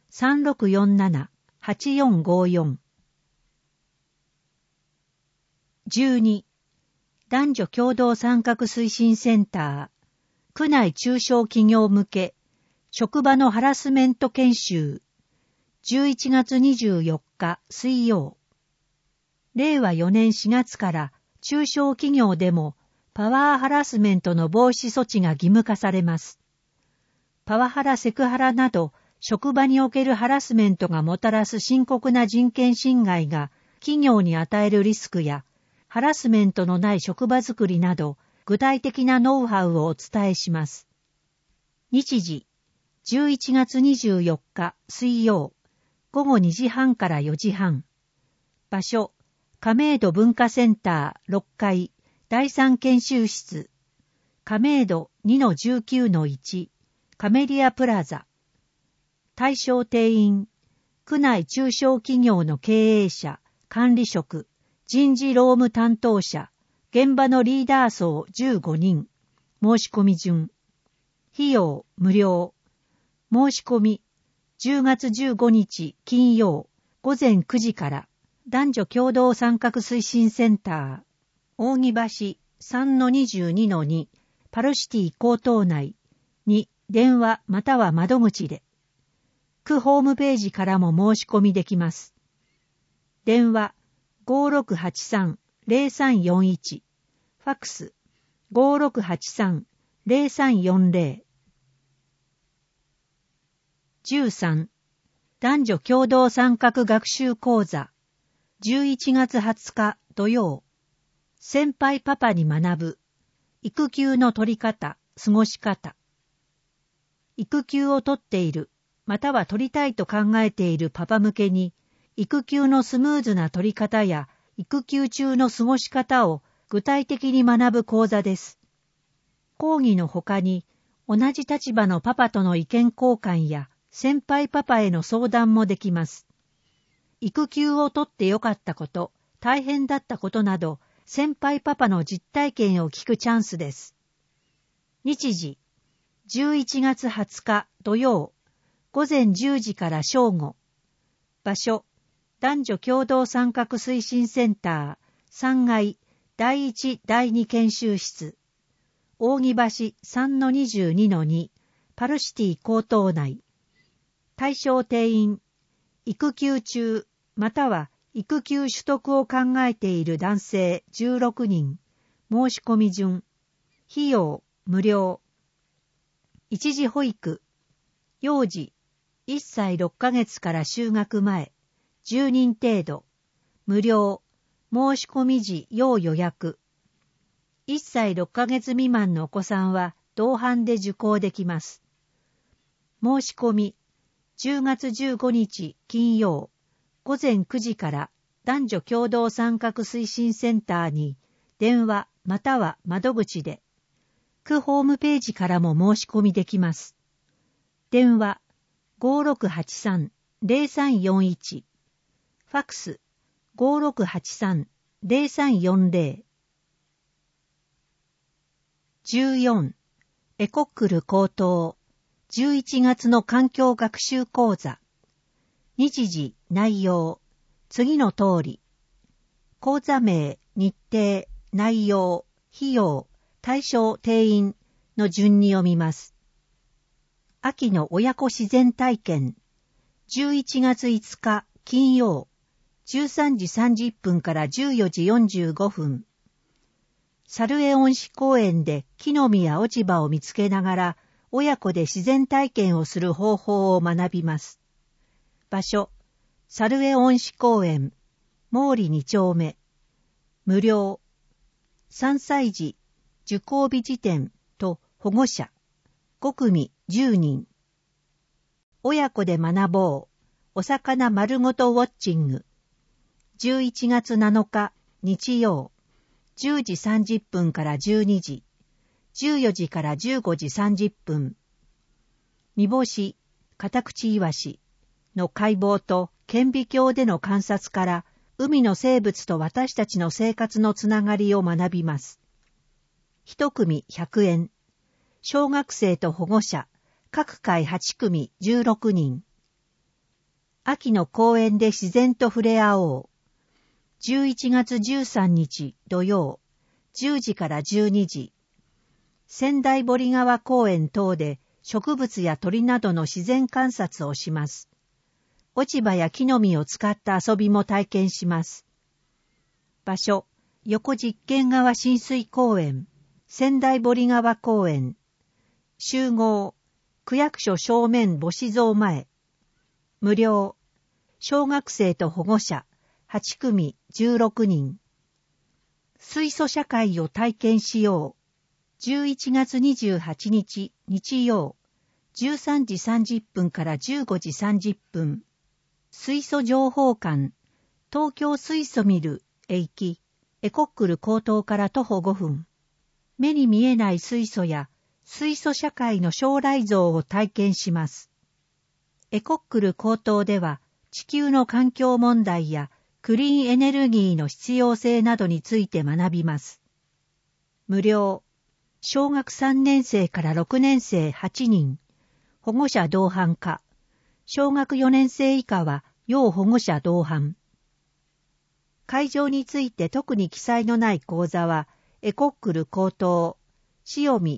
3647-8454。12、男女共同参画推進センター、区内中小企業向け、職場のハラスメント研修、11月24日水曜。令和4年4月から中小企業でもパワーハラスメントの防止措置が義務化されます。パワハラ、セクハラなど職場におけるハラスメントがもたらす深刻な人権侵害が企業に与えるリスクやハラスメントのない職場づくりなど具体的なノウハウをお伝えします。日時、11月24日水曜、午後2時半から4時半。場所、亀戸文化センター6階第3研修室。亀戸 2-19-1 カメリアプラザ。対象定員、区内中小企業の経営者、管理職、人事労務担当者、現場のリーダー層15人。申し込み順。費用無料。申し込み、10月15日金曜午前9時から男女共同参画推進センター、扇橋 3-22-2 パルシティ高等内に電話または窓口で。区ホームページからも申し込みできます。電話 5683-0341、ファックス 5683-0340。13、男女共同参画学習講座、11月20日土曜。先輩パパに学ぶ、育休の取り方、過ごし方。育休を取っている、または取りたいと考えているパパ向けに、育休のスムーズな取り方や育休中の過ごし方を具体的に学ぶ講座です。講義の他に、同じ立場のパパとの意見交換や先輩パパへの相談もできます。育休を取ってよかったこと、大変だったことなど、先輩パパの実体験を聞くチャンスです。日時、11月20日土曜、午前10時から正午。場所、男女共同参画推進センター、3階、第1第2研修室。扇橋 3-22-2 パルシティ高等内。対象定員、育休中または育休取得を考えている男性16人。申し込み順。費用無料。 一時保育、幼児、1歳6ヶ月から就学前、10人程度、無料、申し込み時要予約。1歳6ヶ月未満のお子さんは同伴で受講できます。申し込み、10月15日金曜、午前9時から男女共同参画推進センターに電話または窓口で、区ホームページからも申し込みできます。電話 5683-0341、ファックス 5683-0340。14. エコックル高等11月の環境学習講座。日時、内容、次の通り。講座名、日程、内容、費用、対象、定員の順に読みます。秋の親子自然体験。11月5日金曜、13時30分から14時45分。猿江温市公園で木の実や落ち葉を見つけながら親子で自然体験をする方法を学びます。場所、猿江温市公園、毛利2丁目。無料。3歳児、受講日時点と保護者、5組10人。親子で学ぼう、お魚丸ごとウォッチング。11月7日日曜、10時30分から12時、14時から15時30分。煮干し、カタクチイワシの解剖と顕微鏡での観察から海の生物と私たちの生活のつながりを学びます。一組100円。小学生と保護者、各回8組16人。秋の公園で自然と触れ合おう。11月13日土曜、10時から12時。仙台堀川公園等で植物や鳥などの自然観察をします。落ち葉や木の実を使った遊びも体験します。場所、横実験川親水公園、仙台堀川公園。集合、区役所正面母子像前。無料、小学生と保護者、8組16人。水素社会を体験しよう。11月28日日曜、13時30分から15時30分。水素情報館、東京水素ミルへ行き、エコックル高等から徒歩5分。目に見えない水素や水素社会の将来像を体験します。エコックル高等では地球の環境問題やクリーンエネルギーの必要性などについて学びます。無料。小学3年生から6年生8人。保護者同伴可。小学4年生以下は要保護者同伴。会場について特に記載のない講座はエコックル高等潮見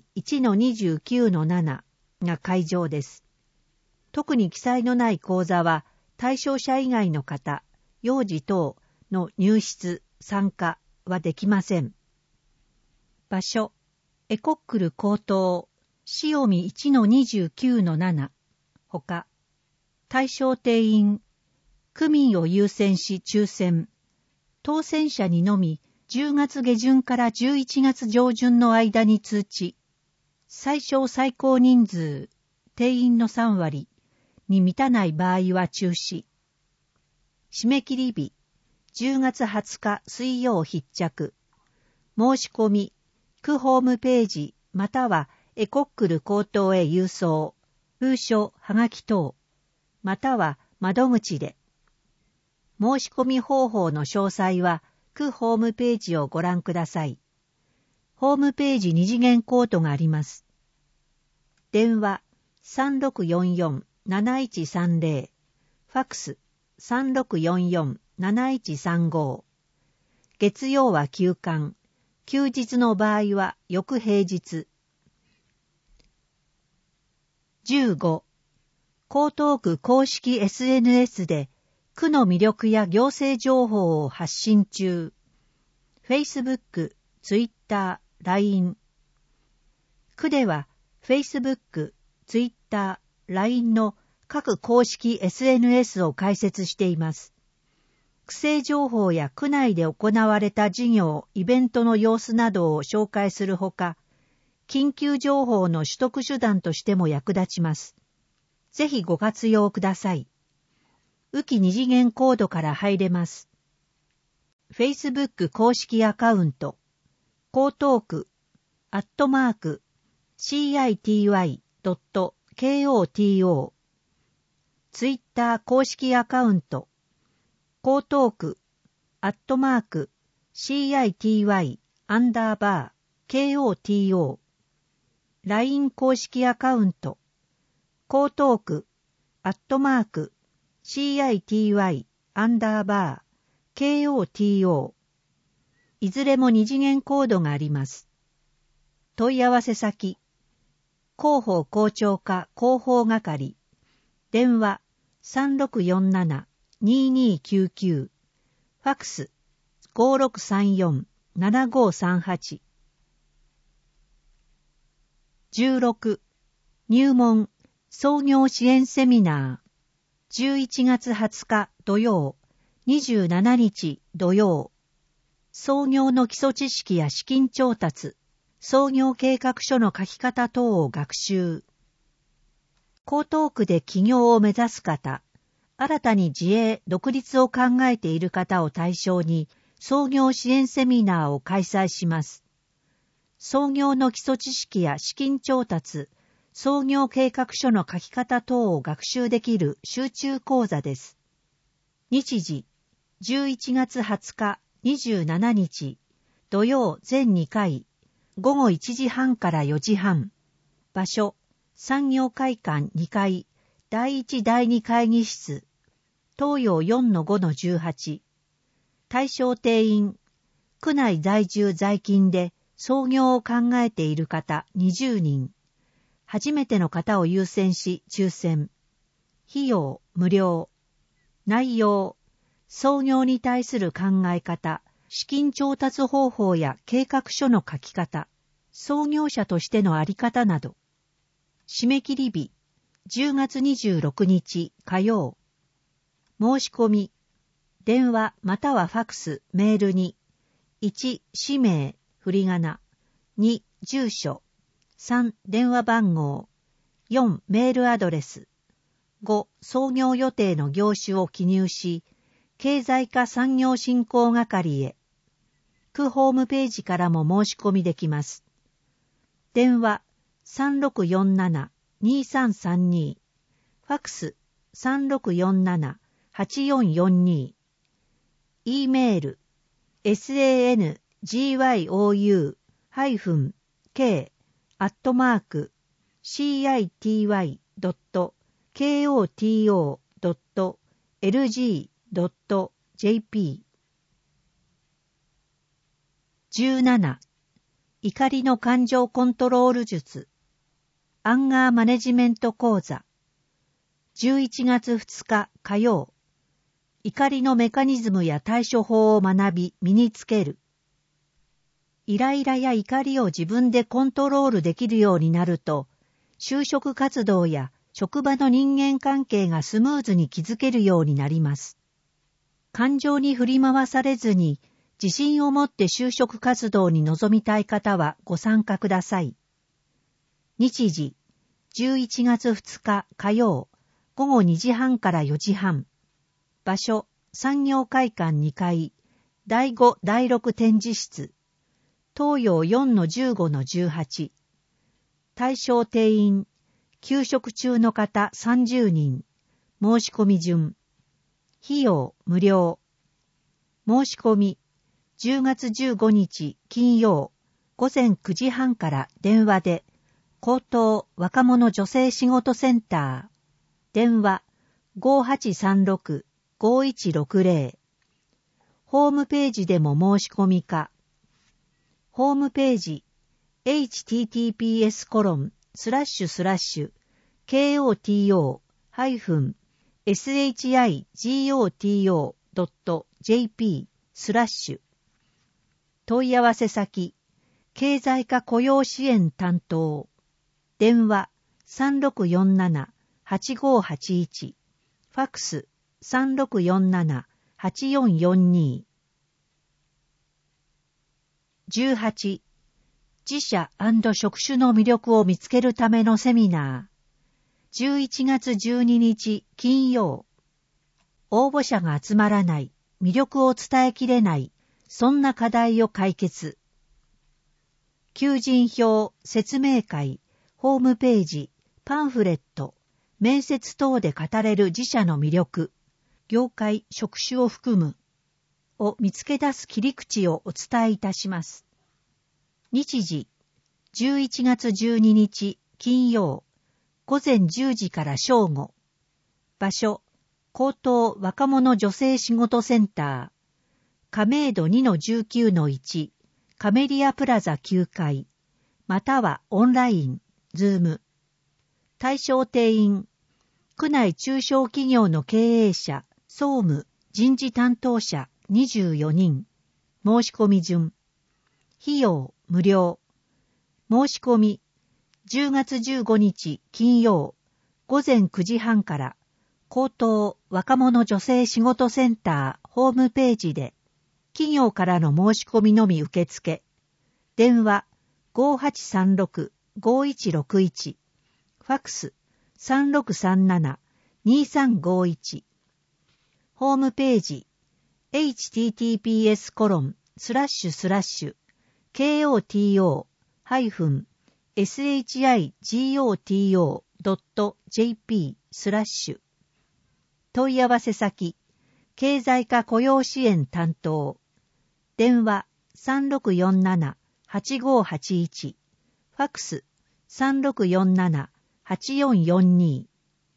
1-29-7 が会場です。特に記載のない講座は対象者以外の方、幼児等の入室、参加はできません。場所、エコックル高等潮見 1-29-7 ほか、対象定員、区民を優先し抽選、当選者にのみ10月下旬から11月上旬の間に通知、最小最高人数、定員の3割に満たない場合は中止。締め切り日、10月20日水曜必着。申し込み、区ホームページまたはエコックル高等へ郵送、封書、はがき等、または窓口で。申し込み方法の詳細は区ホームページをご覧ください。ホームページ2次元コードがあります。電話 3644-7130、ファックス 3644-7135。月曜は休館、休日の場合は翌平日。15. 江東区公式 SNS で区の魅力や行政情報を発信中。Facebook、Twitter、LINE。区では Facebook、 Twitter、LINE の各公式 SNS を開設しています。区政情報や区内で行われた事業、イベントの様子などを紹介するほか、緊急情報の取得手段としても役立ちます。ぜひご活用ください。浮き二次元コードから入れます。Facebook 公式アカウント、江東区、@city.koto、Twitter 公式アカウント、江東区、@city_KOTO、LINE 公式アカウント、江東区、@city_KOTO、いずれも二次元コードがあります。問い合わせ先、広報広聴課広報係、電話3647-2299、ファックス5634-7538。16、入門創業支援セミナー、11月20日土曜、27日土曜、創業の基礎知識や資金調達、創業計画書の書き方等を学習。江東区で起業を目指す方、新たに自営、独立を考えている方を対象に、創業支援セミナーを開催します。創業の基礎知識や資金調達、創業計画書の書き方等を学習できる集中講座です。日時、11月20日、27日、土曜全2回、午後1時半から4時半。場所、産業会館2階、第1第2会議室、東洋 4-5-18。対象定員、区内在住在勤で創業を考えている方20人。初めての方を優先し抽選。費用無料。内容、創業に対する考え方、資金調達方法や計画書の書き方、創業者としてのあり方など。締め切り日、10月26日火曜。申し込み、電話またはファクス、メールに、1、氏名、振り仮名、2、住所、3、電話番号、4、メールアドレス、5、創業予定の業種を記入し、経済課産業振興係へ。区ホームページからも申し込みできます。電話3647-2332、ファクス3647-8442、E メール sangyway-k@city.koto.lg.jp。 17、怒りの感情コントロール術、アンガーマネジメント講座、11月2日火曜、怒りのメカニズムや対処法を学び身につける。イライラや怒りを自分でコントロールできるようになると、就職活動や職場の人間関係がスムーズに築けるようになります。感情に振り回されずに、自信を持って就職活動に臨みたい方はご参加ください。日時、11月2日火曜、午後2時半から4時半。場所、産業会館2階、第5、第6展示室、東洋 4-15-18。対象定員、休職中の方30人。申し込み順。費用無料。申し込み、10月15日金曜午前9時半から電話で、江東若者女性仕事センター、電話 5836-5160。ホームページでも申し込みか。ホームページ https://koto-shigoto.jp/問い合わせ先、経済課雇用支援担当、電話 3647-8581、ファックス 3647-8442。18、自社&職種の魅力を見つけるためのセミナー。11月12日金曜。応募者が集まらない、魅力を伝えきれない、そんな課題を解決。求人票、説明会、ホームページ、パンフレット、面接等で語れる自社の魅力、業界、職種を含む、を見つけ出す切り口をお伝えいたします。日時、11月12日金曜、午前10時から正午。場所、高等若者女性仕事センター、亀戸 2-19-1、カメリアプラザ9階、またはオンライン、ズーム。対象定員、区内中小企業の経営者、総務、人事担当者24人。申し込み順。費用、無料。申し込み、10月15日金曜、午前9時半から、高等若者女性仕事センターホームページで、企業からの申し込みのみ受付。電話 5836-5161。ファックス 3637-2351。ホームページ https://koto-shigoto.jp/ 問い合わせ先経済課雇用支援担当電話 3647-8581 ファックス 3647-8442。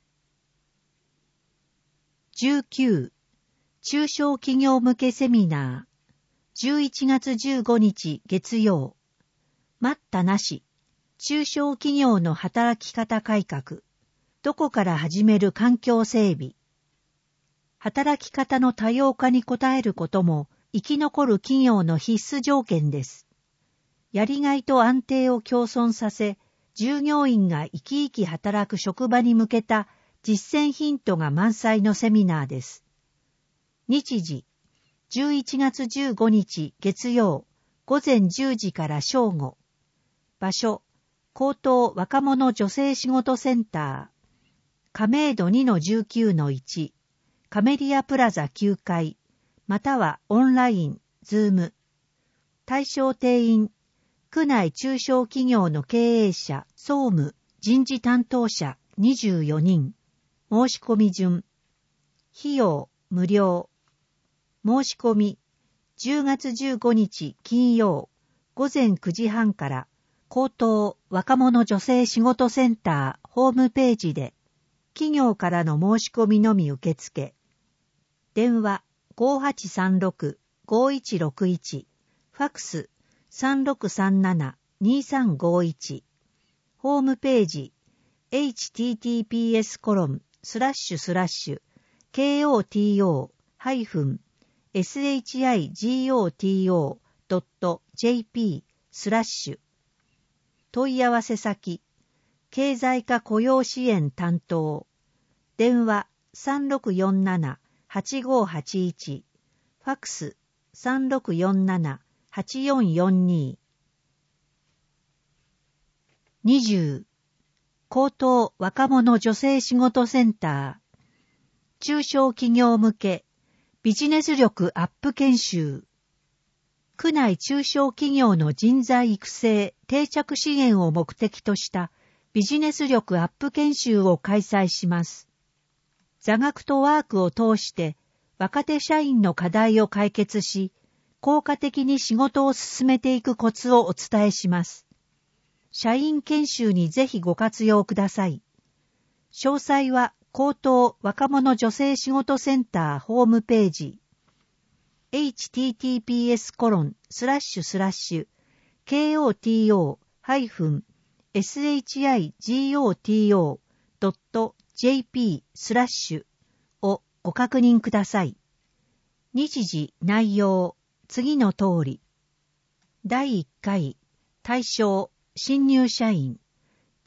19. 中小企業向けセミナー。11月15日月曜。待ったなし。中小企業の働き方改革。どこから始める環境整備。働き方の多様化に応えることも生き残る企業の必須条件です。やりがいと安定を共存させ、従業員が生き生き働く職場に向けた実践ヒントが満載のセミナーです。日時、11月15日月曜、午前10時から正午。場所、高等若者女性仕事センター、亀戸 2-19-1、カメリアプラザ9階、またはオンライン、ズーム。対象定員、区内中小企業の経営者、総務、人事担当者24人。申し込み順。費用、無料。申し込み、10月15日金曜、午前9時半から、高等若者女性仕事センターホームページで、企業からの申し込みのみ受付。電話 5836-5161、ファックス 3637-2351。ホームページ https://koto-shigoto.jp/ 問い合わせ先経済課雇用支援担当電話 3647-8581 ファックス 3647-8442。 20. 高等若者女性仕事センター中小企業向けビジネス力アップ研修。区内中小企業の人材育成定着支援を目的としたビジネス力アップ研修を開催します。座学とワークを通して若手社員の課題を解決し、効果的に仕事を進めていくコツをお伝えします。社員研修にぜひご活用ください。詳細は高等若者女性仕事センターホームページhttps://koto-shigoto.jp/ をご確認ください。日時内容次の通り。第1回対象新入社員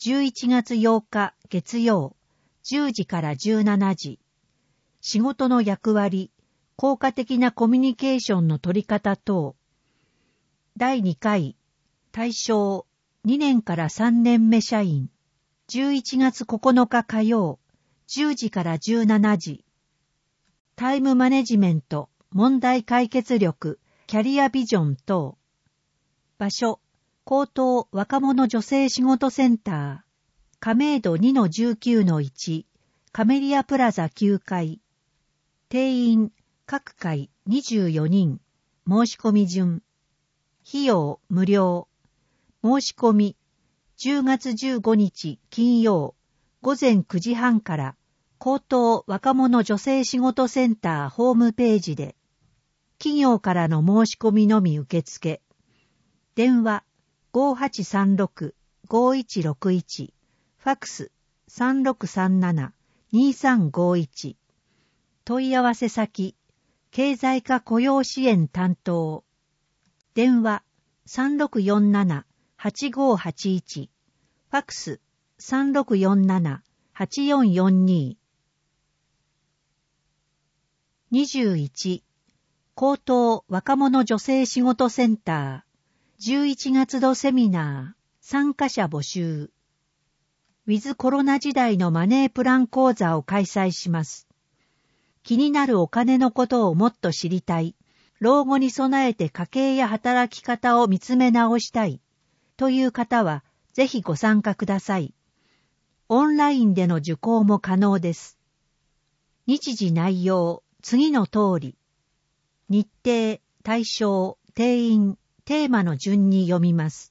11月8日月曜、10時から17時。仕事の役割、効果的なコミュニケーションの取り方等。第2回、対象、2年から3年目社員。11月9日火曜、10時から17時。タイムマネジメント、問題解決力、キャリアビジョン等。場所、高等若者女性仕事センター。亀戸 2-19-1、カメリアプラザ9階。定員、各回24人。申し込み順。費用、無料。申し込み、10月15日金曜、午前9時半から、高等若者女性仕事センターホームページで、企業からの申し込みのみ受付。電話、5836-5161。ファックス、3637-2351。問い合わせ先、経済課雇用支援担当。電話、3647-8581。ファックス、3647-8442。21、高等若者女性仕事センター、11月度セミナー、参加者募集。ウィズコロナ時代のマネープラン講座を開催します。気になるお金のことをもっと知りたい、老後に備えて家計や働き方を見つめ直したい、という方は、ぜひご参加ください。オンラインでの受講も可能です。日時内容、次の通り。日程、対象、定員、テーマの順に読みます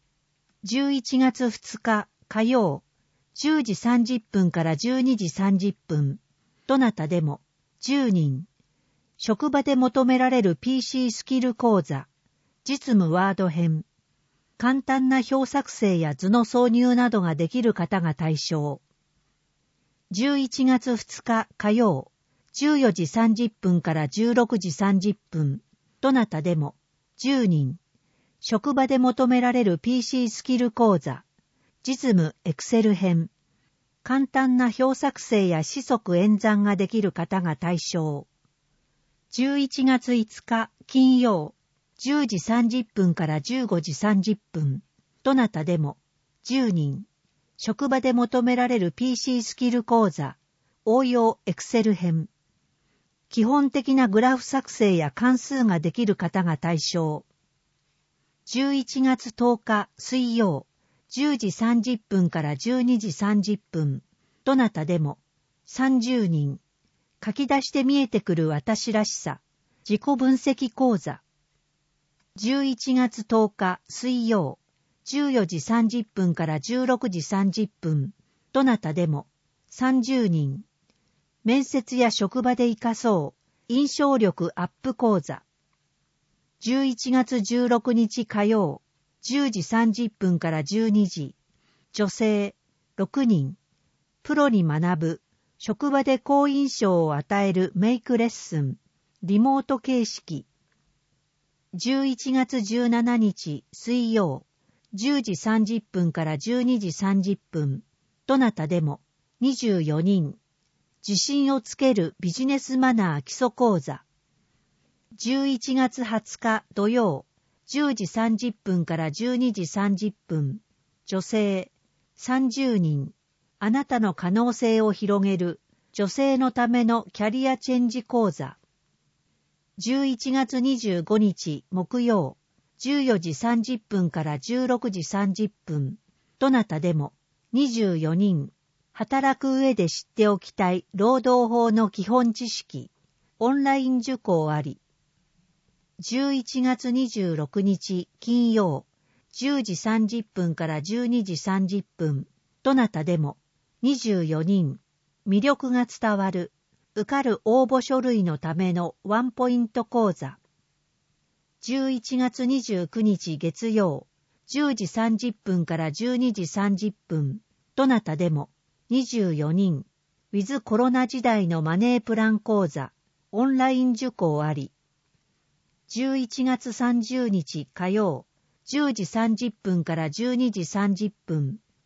。11月2日火曜、10時30分から12時30分。どなたでも、10人。職場で求められる PC スキル講座、実務ワード編。簡単な表作成や図の挿入などができる方が対象。11月2日火曜、14時30分から16時30分。どなたでも、10人。職場で求められる PC スキル講座、実務エクセル編。簡単な表作成や四則演算ができる方が対象。11月5日金曜、10時30分から15時30分。どなたでも、10人。職場で求められる PC スキル講座、応用エクセル編。基本的なグラフ作成や関数ができる方が対象。11月10日水曜、10時30分から12時30分。どなたでも、30人。書き出して見えてくる私らしさ、自己分析講座。11月10日水曜、14時30分から16時30分。どなたでも、30人。面接や職場で活かそう、印象力アップ講座。11月16日火曜、10時30分から12時。女性、6人。プロに学ぶ、職場で好印象を与えるメイクレッスン、リモート形式。11月17日水曜、10時30分から12時30分。どなたでも、24人。自信をつけるビジネスマナー基礎講座。11月20日土曜、10時30分から12時30分。女性、30人。あなたの可能性を広げる女性のためのキャリアチェンジ講座。11月25日木曜、14時30分から16時30分。どなたでも、24人。働く上で知っておきたい労働法の基本知識。オンライン受講あり。11月26日金曜、10時30分から12時30分。どなたでも、24人。魅力が伝わる。受かる応募書類のためのワンポイント講座。11月29日月曜、10時30分から12時30分。どなたでも、24人。ウィズコロナ時代のマネープラン講座。オンライン受講あり。11月30日火曜、10時30分から12時30分。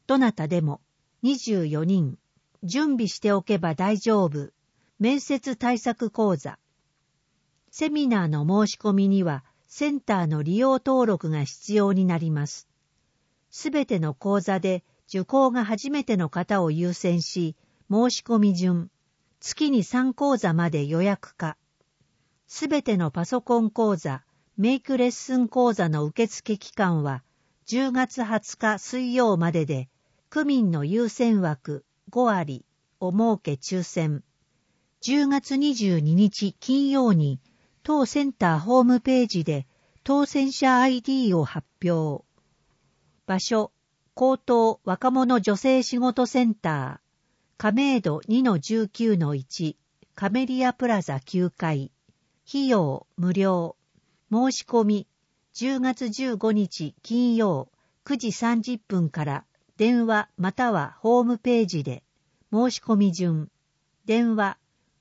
どなたでも24人、準備しておけば大丈夫。面接対策講座。セミナーの申し込みにはセンターの利用登録が必要になります。すべての講座で受講が初めての方を優先し、申し込み順、月に3講座まで予約化。すべてのパソコン講座、メイクレッスン講座の受付期間は10月20日水曜までで、区民の優先枠5割を設け抽選。10月22日金曜に当センターホームページで当選者 ID を発表。場所、高等若者女性仕事センター、亀戸 2-19-1、カメリアプラザ9階。費用無料。申し込み、10月15日金曜9時30分から電話またはホームページで。申し込み順。電話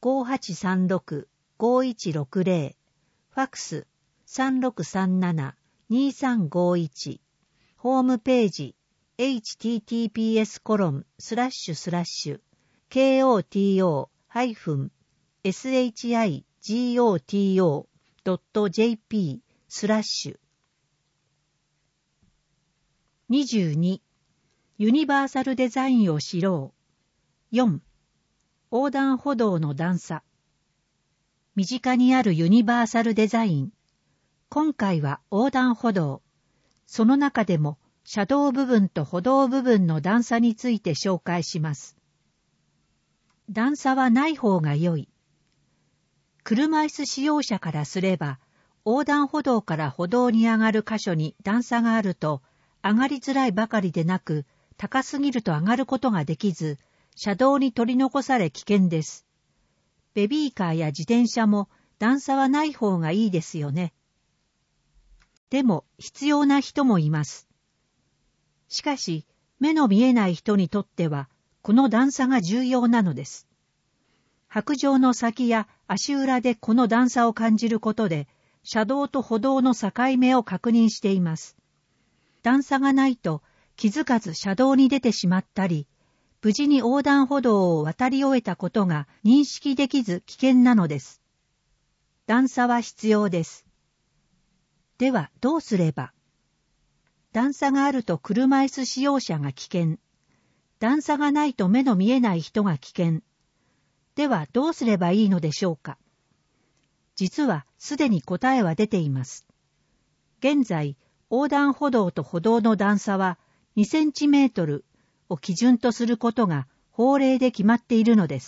5836-5160。ファックス 3637-2351。ホームページ https://koto-shigoto.jp/ 22. ユニバーサルデザインを知ろう。4. 横断歩道の段差。身近にあるユニバーサルデザイン。今回は横断歩道。その中でも車道部分と歩道部分の段差について紹介します。段差はない方が良い。車椅子使用者からすれば、横断歩道から歩道に上がる箇所に段差があると、上がりづらいばかりでなく、高すぎると上がることができず、車道に取り残され危険です。ベビーカーや自転車も段差はない方がいいですよね。でも必要な人もいます。しかし、目の見えない人にとっては、この段差が重要なのです。白杖の先や足裏でこの段差を感じることで、車道と歩道の境目を確認しています。段差がないと気づかず車道に出てしまったり、無事に横断歩道を渡り終えたことが認識できず危険なのです。段差は必要です。ではどうすれば？段差があると車椅子使用者が危険。段差がないと目の見えない人が危険。ではどうすればいいのでしょうか？実はすでに答えは出ています。現在、横断歩道と歩道の段差は2センチメートルを基準とすることが法令で決まっているのです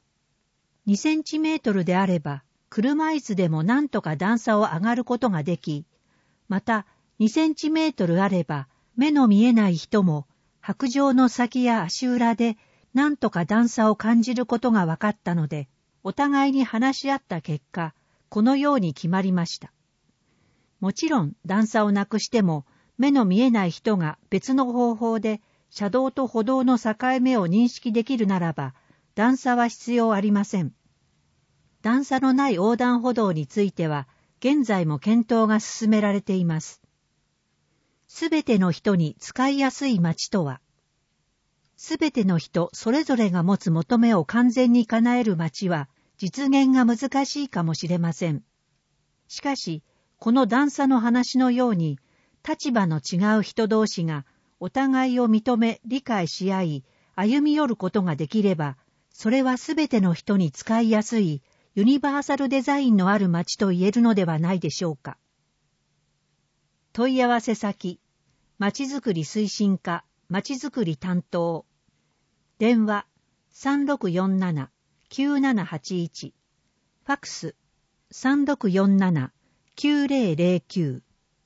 。2センチメートルであれば、車椅子でも何とか段差を上がることができ、また2センチメートルあれば、目の見えない人も白杖の先や足裏で何とか段差を感じることが分かったので、お互いに話し合った結果、このように決まりました。もちろん段差をなくしても、目の見えない人が別の方法で車道と歩道の境目を認識できるならば、段差は必要ありません。段差のない横断歩道については、現在も検討が進められています。すべての人に使いやすい街とは、すべての人それぞれが持つ求めを完全に叶える街は、実現が難しいかもしれません。しかし、この段差の話のように、立場の違う人同士がお互いを認め理解し合い、歩み寄ることができれば、それはすべての人に使いやすいユニバーサルデザインのある街と言えるのではないでしょうか。問い合わせ先、まちづくり推進課、まちづくり担当。電話、3647-9781。ファックス、3647-9009。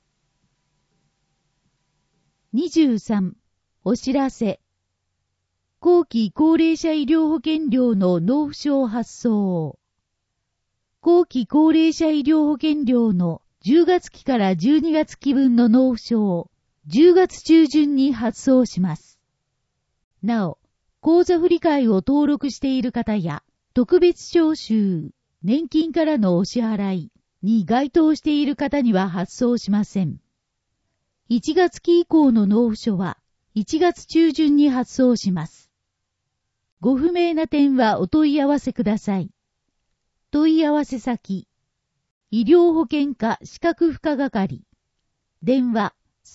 23. お知らせ。後期高齢者医療保険料の納付書発送。後期高齢者医療保険料の10月期から12月期分の納付書を10月中旬に発送します。なお、口座振替を登録している方や、特別徴収、年金からのお支払いに該当している方には発送しません。1月期以降の納付書は、 1月中旬に発送します。ご不明な点はお問い合わせください。問い合わせ先、医療保険課資格付加係、電話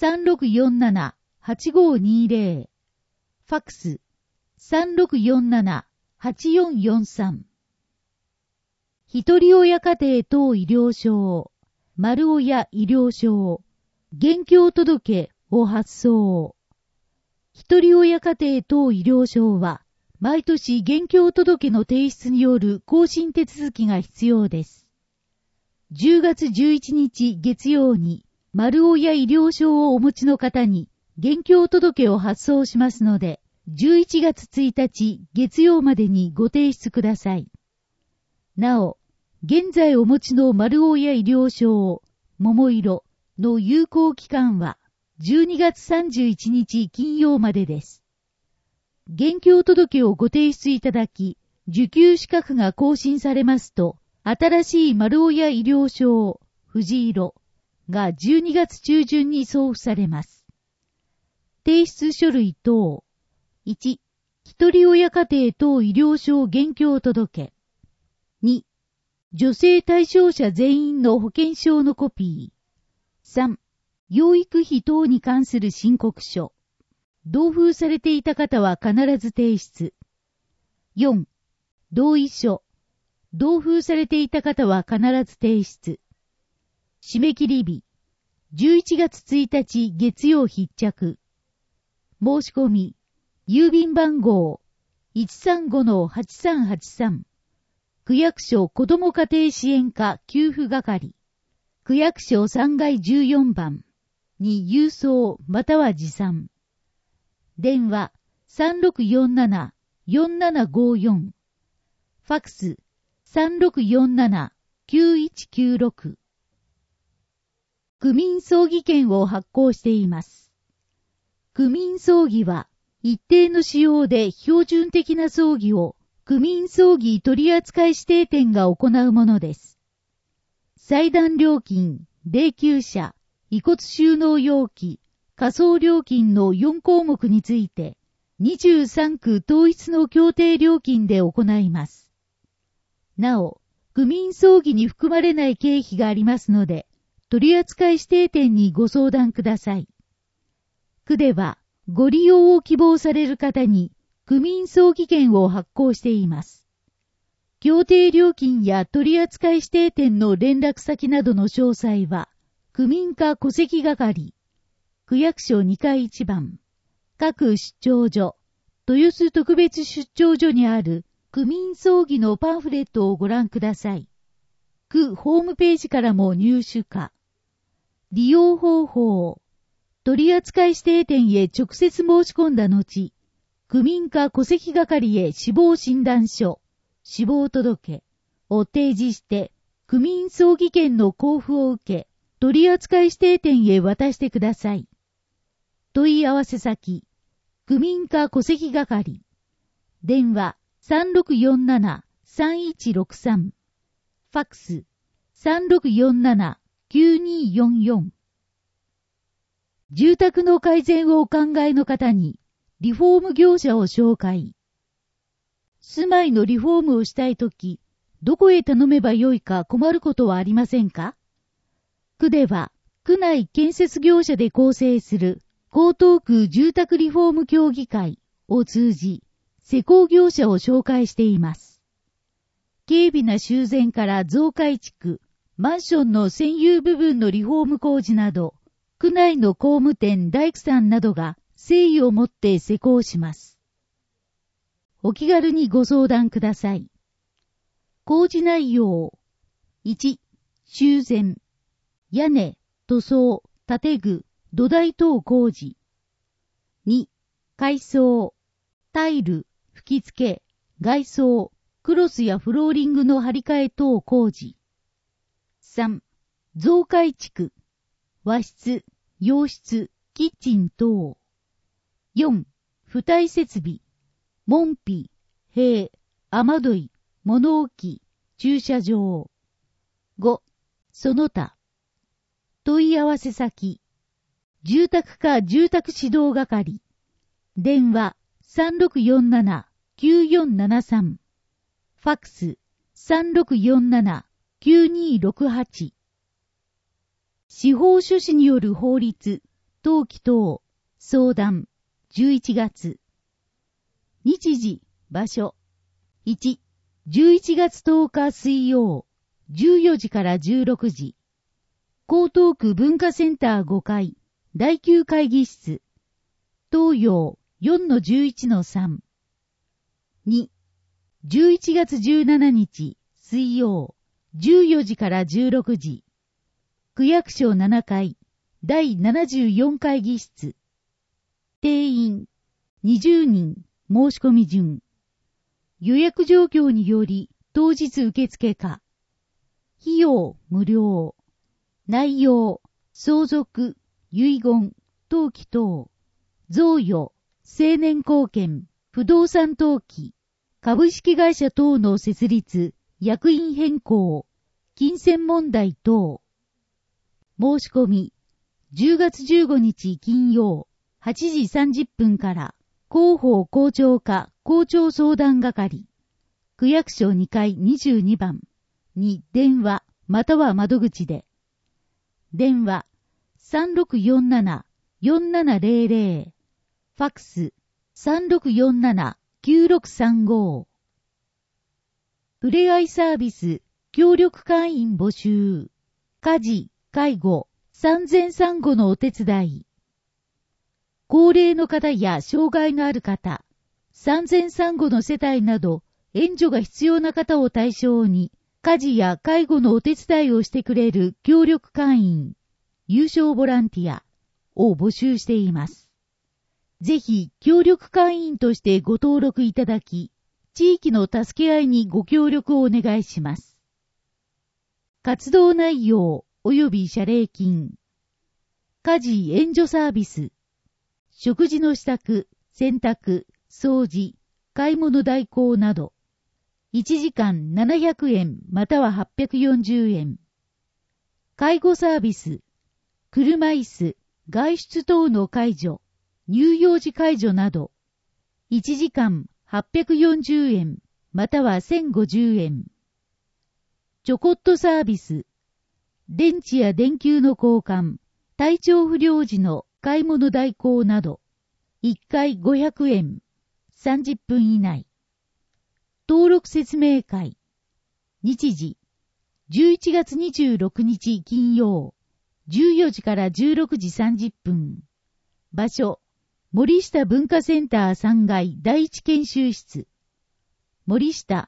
3647-8520、ファックス3647-8443。ひとり親家庭等医療証、丸親医療証、現況届を発送。ひとり親家庭等医療証は、毎年現況届の提出による更新手続きが必要です。10月11日月曜に、丸親医療証をお持ちの方に、現況届を発送しますので、11月1日月曜までにご提出ください。なお、現在お持ちの丸親医療証、桃色の有効期間は、12月31日金曜までです。現況届をご提出いただき、受給資格が更新されますと、新しい丸親医療証、藤色が12月中旬に送付されます。提出書類等。1、ひとり親家庭等医療証現況届。2、女性対象者全員の保険証のコピー。3、養育費等に関する申告書。同封されていた方は必ず提出。4、同意書。同封されていた方は必ず提出。締め切り日。11月1日月曜必着。申し込み。郵便番号 135-8383。区役所子ども家庭支援課給付係。区役所3階14番に郵送または持参。電話3647-4754。ファックス3647-9196。区民葬儀券を発行しています。区民葬儀は一定の仕様で標準的な葬儀を区民葬儀取扱指定店が行うものです。祭壇料金、霊柩車、遺骨収納容器、火葬料金の4項目について、23区統一の協定料金で行います。なお、区民葬儀に含まれない経費がありますので、取扱指定店にご相談ください。区では、ご利用を希望される方に、区民葬儀券を発行しています。協定料金や取扱指定店の連絡先などの詳細は、区民課戸籍係、区役所2階1番、各出張所、豊洲特別出張所にある区民葬儀のパンフレットをご覧ください。区ホームページからも入手可。利用方法。取扱指定店へ直接申し込んだ後、区民課戸籍係へ死亡診断書、死亡届を提示して、区民葬儀券の交付を受け、取扱指定店へ渡してください。問い合わせ先、区民課戸籍係。電話3647-3163。ファックス3647-9244。住宅の改善をお考えの方に、リフォーム業者を紹介。住まいのリフォームをしたいとき、どこへ頼めばよいか困ることはありませんか？区では、区内建設業者で構成する江東区住宅リフォーム協議会を通じ、施工業者を紹介しています。軽微な修繕から増改築、マンションの占有部分のリフォーム工事など、区内の工務店大工さんなどが誠意を持って施工します。お気軽にご相談ください。工事内容。1、修繕。屋根、塗装、建具、土台等工事。2、改装。タイル、吹き付け、外装、クロスやフローリングの張り替え等工事。3、増改築。和室、洋室、キッチン等。4、付帯設備。門扉、塀、雨どい、物置、駐車場。5、その他。問い合わせ先。住宅課住宅指導係。 電話3647-9473。ファックス3647-9268。司法書士による法律、登記等、相談、11月。日時、場所。1、11月10日水曜、14時から16時。江東区文化センター5階、第9会議室。東洋 4-11-3。2、11月17日水曜、14時から16時。区役所7階、第74会議室。定員、20人、申し込み順。予約状況により、当日受付か。費用、無料。内容、相続、遺言、登記等。贈与、成年後見、不動産登記、株式会社等の設立、役員変更、金銭問題等。申し込み、10月15日金曜、8時30分から、広報校長課校長相談係、区役所2階22番に電話または窓口で。電話3647-4700、ファックス3647-9635。ふれあいサービス協力会員募集。家事、介護、産前産後のお手伝い。高齢の方や障害のある方、産前産後の世帯など援助が必要な方を対象に家事や介護のお手伝いをしてくれる協力会員、有償ボランティアを募集しています。ぜひ協力会員としてご登録いただき、地域の助け合いにご協力をお願いします。活動内容及び謝礼金、家事援助サービス、食事の支度、洗濯、掃除、買い物代行など、1時間700円または840円。介護サービス、車椅子、外出等の介助、乳幼児介助など、1時間840円または1050円。ちょこっとサービス、電池や電球の交換、体調不良時の買い物代行など、1回500円、30分以内。登録説明会。日時、11月26日金曜、14時から16時30分。場所、森下文化センター3階第一研修室。森下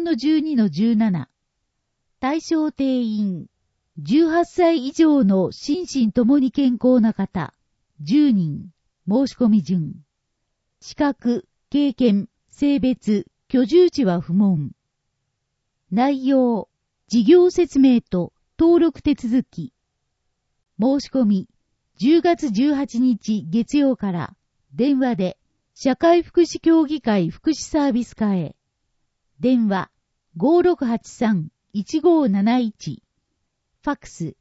3-12-17。対象定員、18歳以上の心身ともに健康な方、10人、申し込み順。資格、経験、性別、居住地は不問。内容、事業説明と登録手続き。申し込み、10月18日月曜から電話で社会福祉協議会福祉サービス課へ。電話 5683-1571。ファックス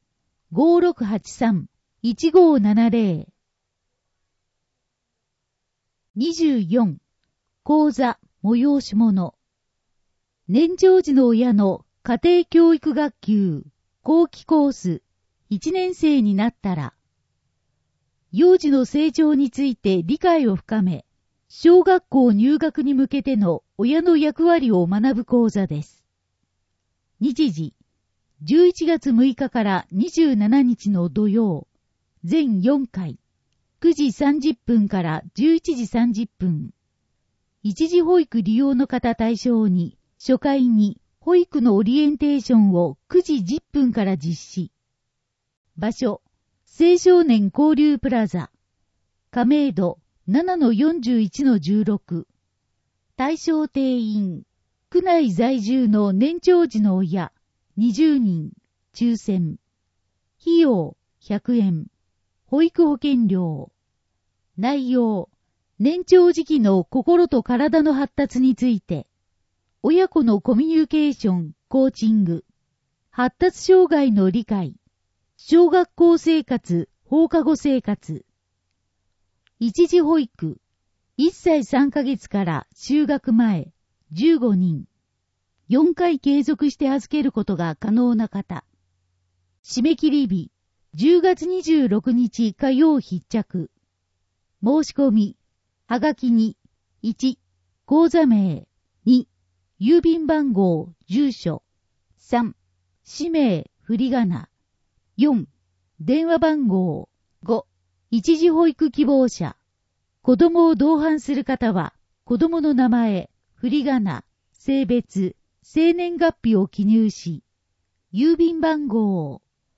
5683-1570。24. 講座催し物。年長児の親の家庭教育学級後期コース1年生になったら、幼児の成長について理解を深め、小学校入学に向けての親の役割を学ぶ講座です。日時、11月6日から27日の土曜、全4回、9時30分から11時30分。一時保育利用の方対象に、初回に保育のオリエンテーションを9時10分から実施。場所、青少年交流プラザ、亀戸 7-41-16。対象定員、区内在住の年長児の親、20人、抽選。費用、100円。保育保険料。内容、年長時期の心と体の発達について、親子のコミュニケーション、コーチング、発達障害の理解、小学校生活、放課後生活、一時保育、 1歳3ヶ月から就学前15人。4回継続して預けることが可能な方。締め切り日、10月26日火曜必着。申し込み、はがきに、1、口座名、2、郵便番号、住所、3、氏名、振り仮名、4、電話番号、5、一時保育希望者。子供を同伴する方は、子供の名前、振り仮名、性別、生年月日を記入し、郵便番号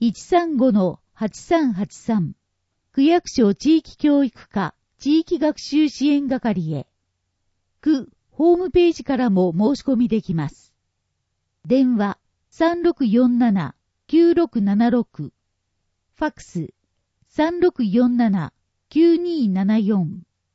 135-8383 区役所地域教育課地域学習支援係へ。区ホームページからも申し込みできます。電話 3647-9676 ファックス 3647-9274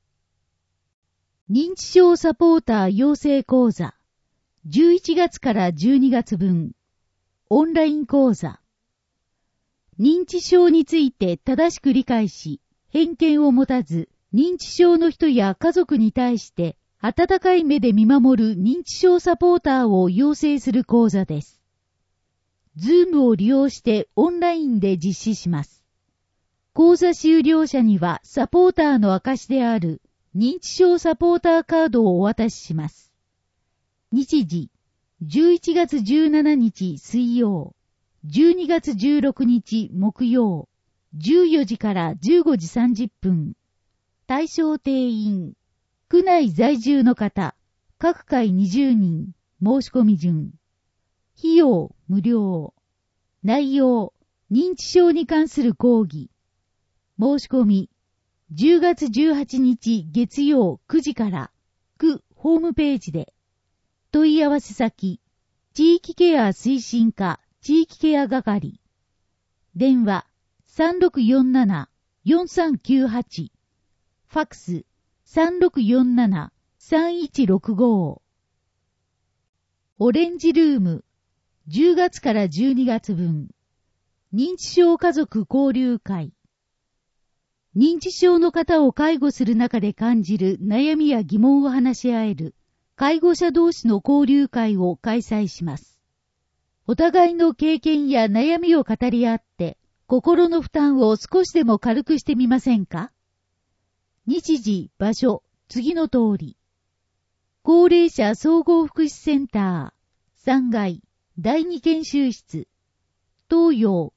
認知症サポーター養成講座11月から12月分オンライン講座。認知症について正しく理解し、偏見を持たず、認知症の人や家族に対して温かい目で見守る認知症サポーターを養成する講座です。Zoom を利用してオンラインで実施します。講座修了者にはサポーターの証である認知症サポーターカードをお渡しします。日時、11月17日水曜、12月16日木曜、14時から15時30分。対象定員、区内在住の方、各回20人、申し込み順。費用、無料。内容、認知症に関する講義。申し込み、10月18日月曜9時から、区ホームページで。問い合わせ先、地域ケア推進課地域ケア係。電話、3647-4398。ファックス、3647-3165。オレンジルーム、10月から12月分。認知症家族交流会。認知症の方を介護する中で感じる悩みや疑問を話し合える介護者同士の交流会を開催します。お互いの経験や悩みを語り合って、心の負担を少しでも軽くしてみませんか？日時、場所、次の通り。高齢者総合福祉センター、3階、第2研修室。東洋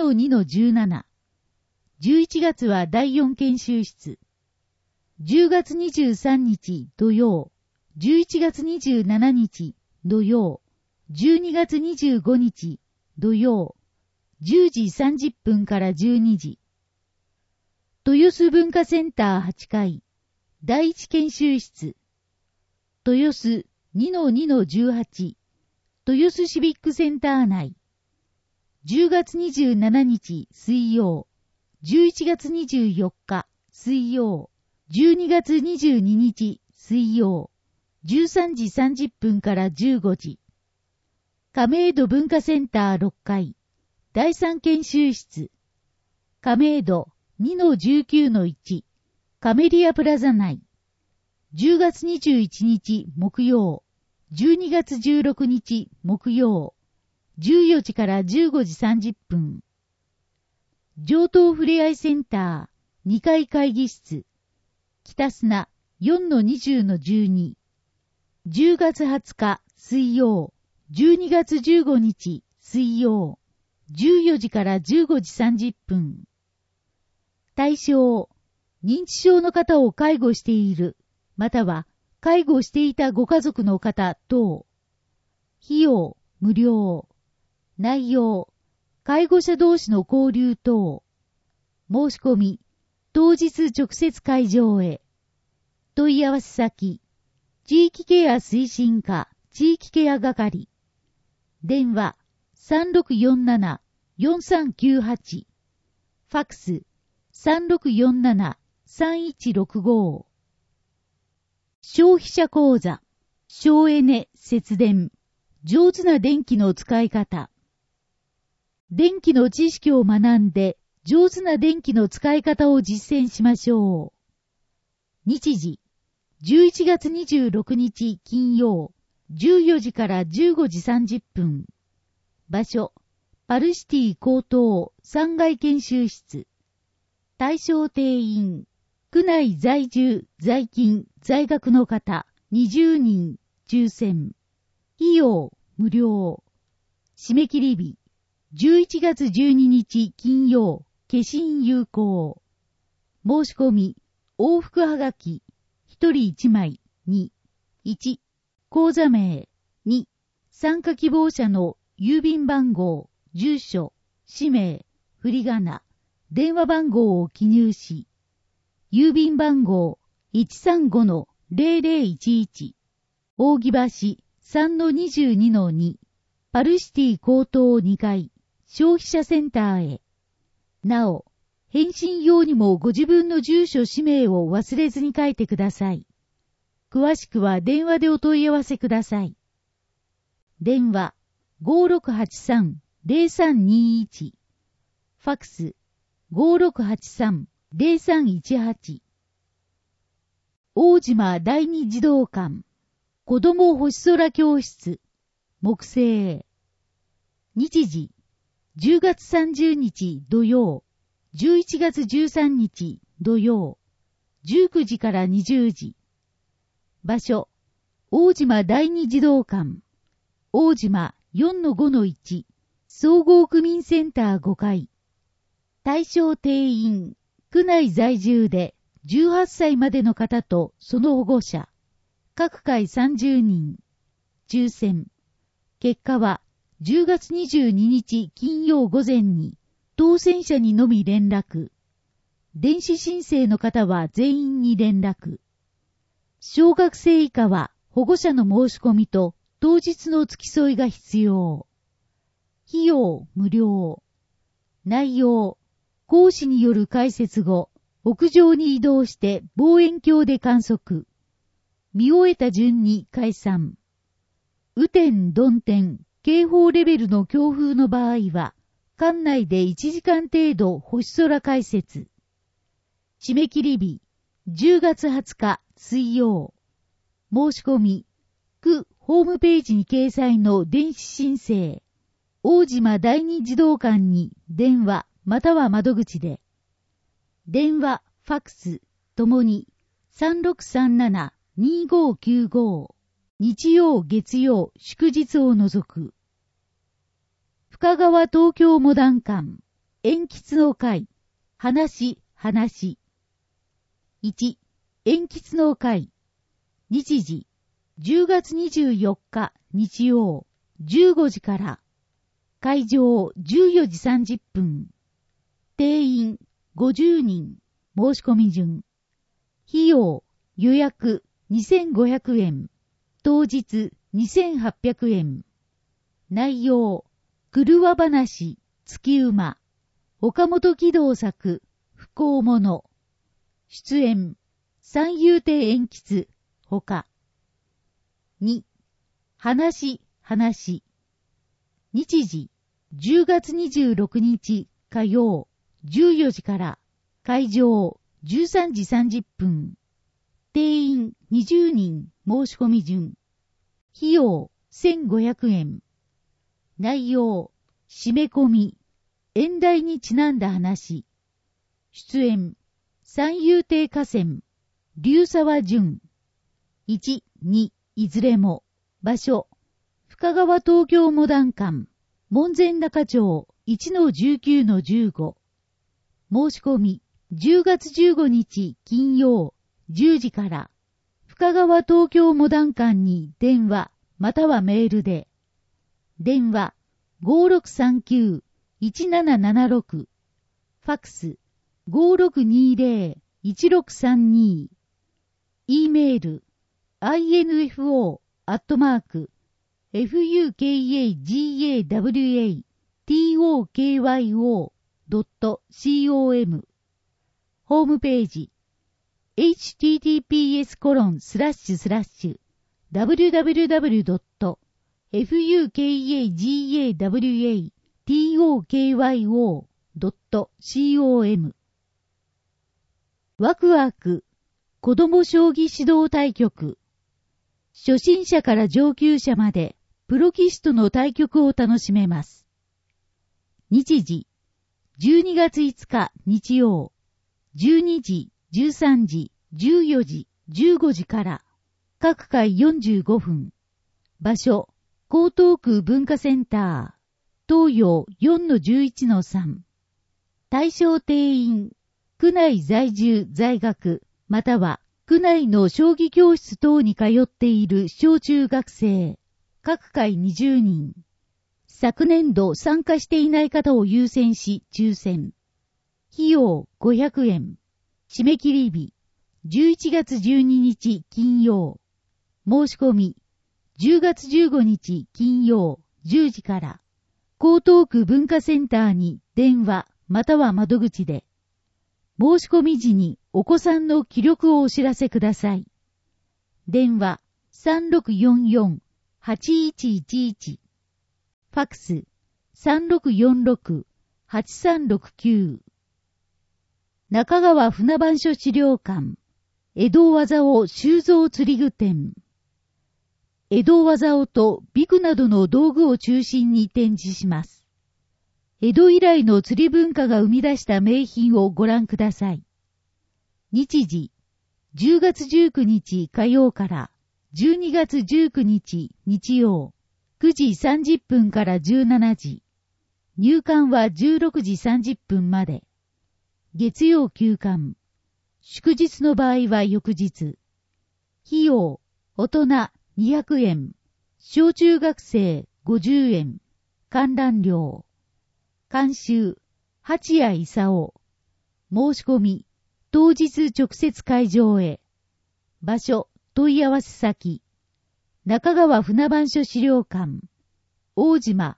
6-2-17。11月は第4研修室。10月23日土曜。11月27日土曜、12月25日土曜、10時30分から12時。豊洲文化センター8階、第一研修室。豊洲 2-2-18、豊洲シビックセンター内。10月27日水曜、11月24日水曜、12月22日水曜、13時30分から15時。亀戸文化センター6階、第3研修室。亀戸 2-19-1、カメリアプラザ内。10月21日木曜、12月16日木曜、14時から15時30分。上東ふれあいセンター2階会議室。北砂 4-20-12。10月20日水曜、12月15日水曜、14時から15時30分。対象、認知症の方を介護している、または介護していたご家族の方等。費用、無料。内容、介護者同士の交流等。申し込み、当日直接会場へ。問い合わせ先、地域ケア推進課地域ケア係。電話 3647-4398。ファックス 3647-3165。消費者講座、省エネ、節電、上手な電気の使い方。電気の知識を学んで、上手な電気の使い方を実践しましょう。日時、 11月26日金曜、14時から15時30分。場所、パルシティ高等3階研修室。対象定員、区内在住、在勤、在学の方、20人、抽選。費用、無料。締め切り日、11月12日金曜、消印有効。申し込み、往復はがき、1人1枚、2、1、口座名、2、参加希望者の郵便番号、住所、氏名、振り仮名、電話番号を記入し、郵便番号 135-0011、扇橋 3-22-2、パルシティ高等2階、消費者センターへ。なお、返信用にもご自分の住所氏名を忘れずに書いてください。詳しくは電話でお問い合わせください。電話 5683-0321 ファクス 5683-0318 大島第二児童館子ども星空教室木星日時10月30日土曜11月13日土曜19時から20時場所大島第二児童館大島 4-5-1 総合区民センター5階対象定員区内在住で18歳までの方とその保護者各回30人抽選結果は10月22日金曜午前に当選者にのみ連絡電子申請の方は全員に連絡小学生以下は保護者の申し込みと当日の付き添いが必要。費用無料。内容、講師による解説後、屋上に移動して望遠鏡で観測。見終えた順に解散。雨天、曇天、警報レベルの強風の場合は、館内で1時間程度星空解説。締め切り日、10月20日水曜。申し込み、区ホームページに掲載の電子申請、大島第二児童館に電話または窓口で、電話、ファクスともに 3637-2595 日曜月曜祝日を除く。深川東京モダン館、鉛筆の会、話。1、鉛筆の会、日時、10月24日日曜15時から、会場14時30分、定員50人、申し込み順、費用、予約2500円、当日2800円、内容、車話、月馬、岡本喜道作、不幸者、出演、三遊亭鉛筆、ほか。2、話。日時、10月26日火曜、14時から、会場、13時30分。定員20人、申し込み順。費用、1500円。内容、締め込み、演題にちなんだ話。出演、三遊亭河川、龍沢淳。1、2、いずれも、場所、深川東京モダン館、門前仲町 1-19-15。申し込み、10月15日金曜、10時から、深川東京モダン館に電話、またはメールで、電話、5639-1776、ファクス、5620-1632、E メール、info@fukagawa.tokyo.com ホームページ https://www.fukagawa.tokyo.com ワクワク子供将棋指導対局。初心者から上級者まで、プロ棋士との対局を楽しめます。日時、12月5日日曜、12時、13時、14時、15時から、各回45分。場所、江東区文化センター、東洋 4-11-3。対象定員、区内在住在学、または区内の将棋教室等に通っている小中学生、各回20人。昨年度参加していない方を優先し抽選。費用500円。締め切り日、11月12日金曜。申し込み、10月15日金曜10時から、江東区文化センターに電話または窓口で、申し込み時にお子さんの記録をお知らせください。電話 3644-8111。ファクス 3646-8369。中川船番所資料館。江戸技を収蔵釣り具店。江戸技をとビクなどの道具を中心に展示します。江戸以来の釣り文化が生み出した名品をご覧ください。日時、10月19日火曜から12月19日日曜、9時30分から17時。入館は16時30分まで。月曜休館。祝日の場合は翌日。費用、大人200円。小中学生50円。観覧料。監修、八谷勲。申し込み、当日直接会場へ。場所、問い合わせ先。中川船番所資料館。大島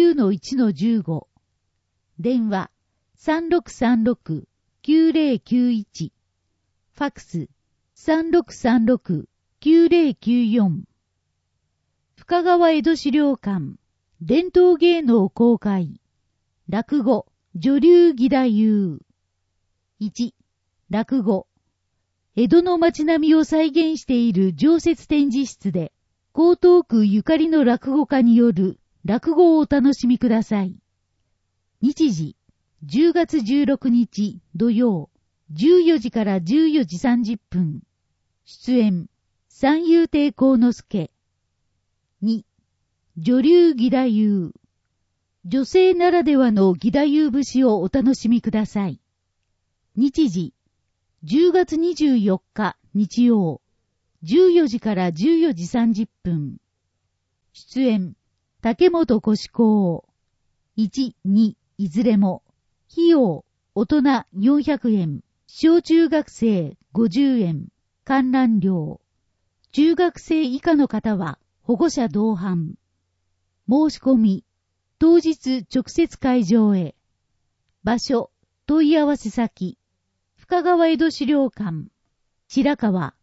9-1-15。電話、3636-9091。ファクス、3636-9094。深川江戸資料館。伝統芸能公開。落語、女流義太夫。1、落語。江戸の街並みを再現している常設展示室で、江東区ゆかりの落語家による落語をお楽しみください。日時、10月16日土曜、14時から14時30分。出演、三遊亭幸之助。2、女流義太夫。女性ならではの義太夫節をお楽しみください。日時、10月24日日曜、14時から14時30分。出演、竹本小子。1、2、いずれも。費用、大人400円。小中学生50円。観覧料。中学生以下の方は保護者同伴。申し込み。当日直接会場へ。場所、問い合わせ先。深川江戸資料館。白川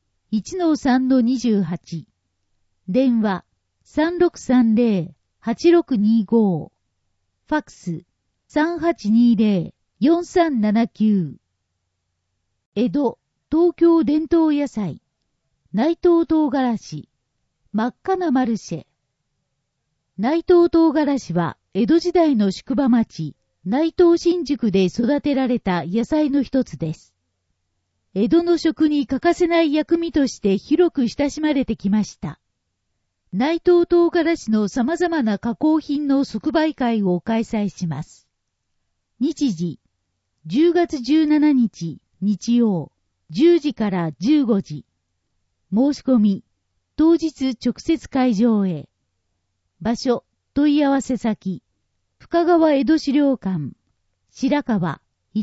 1-3-28。電話、3630-8625。ファクス、3820-4379。江戸、東京伝統野菜。内藤唐辛子。真っ赤なマルシェ。内藤唐辛子は、江戸時代の宿場町、内藤新宿で育てられた野菜の一つです。江戸の食に欠かせない薬味として広く親しまれてきました。内藤唐辛子の様々な加工品の即売会を開催します。日時、10月17日日曜、10時から15時。申し込み、当日直接会場へ。場所、問い合わせ先。深川江戸資料館。白川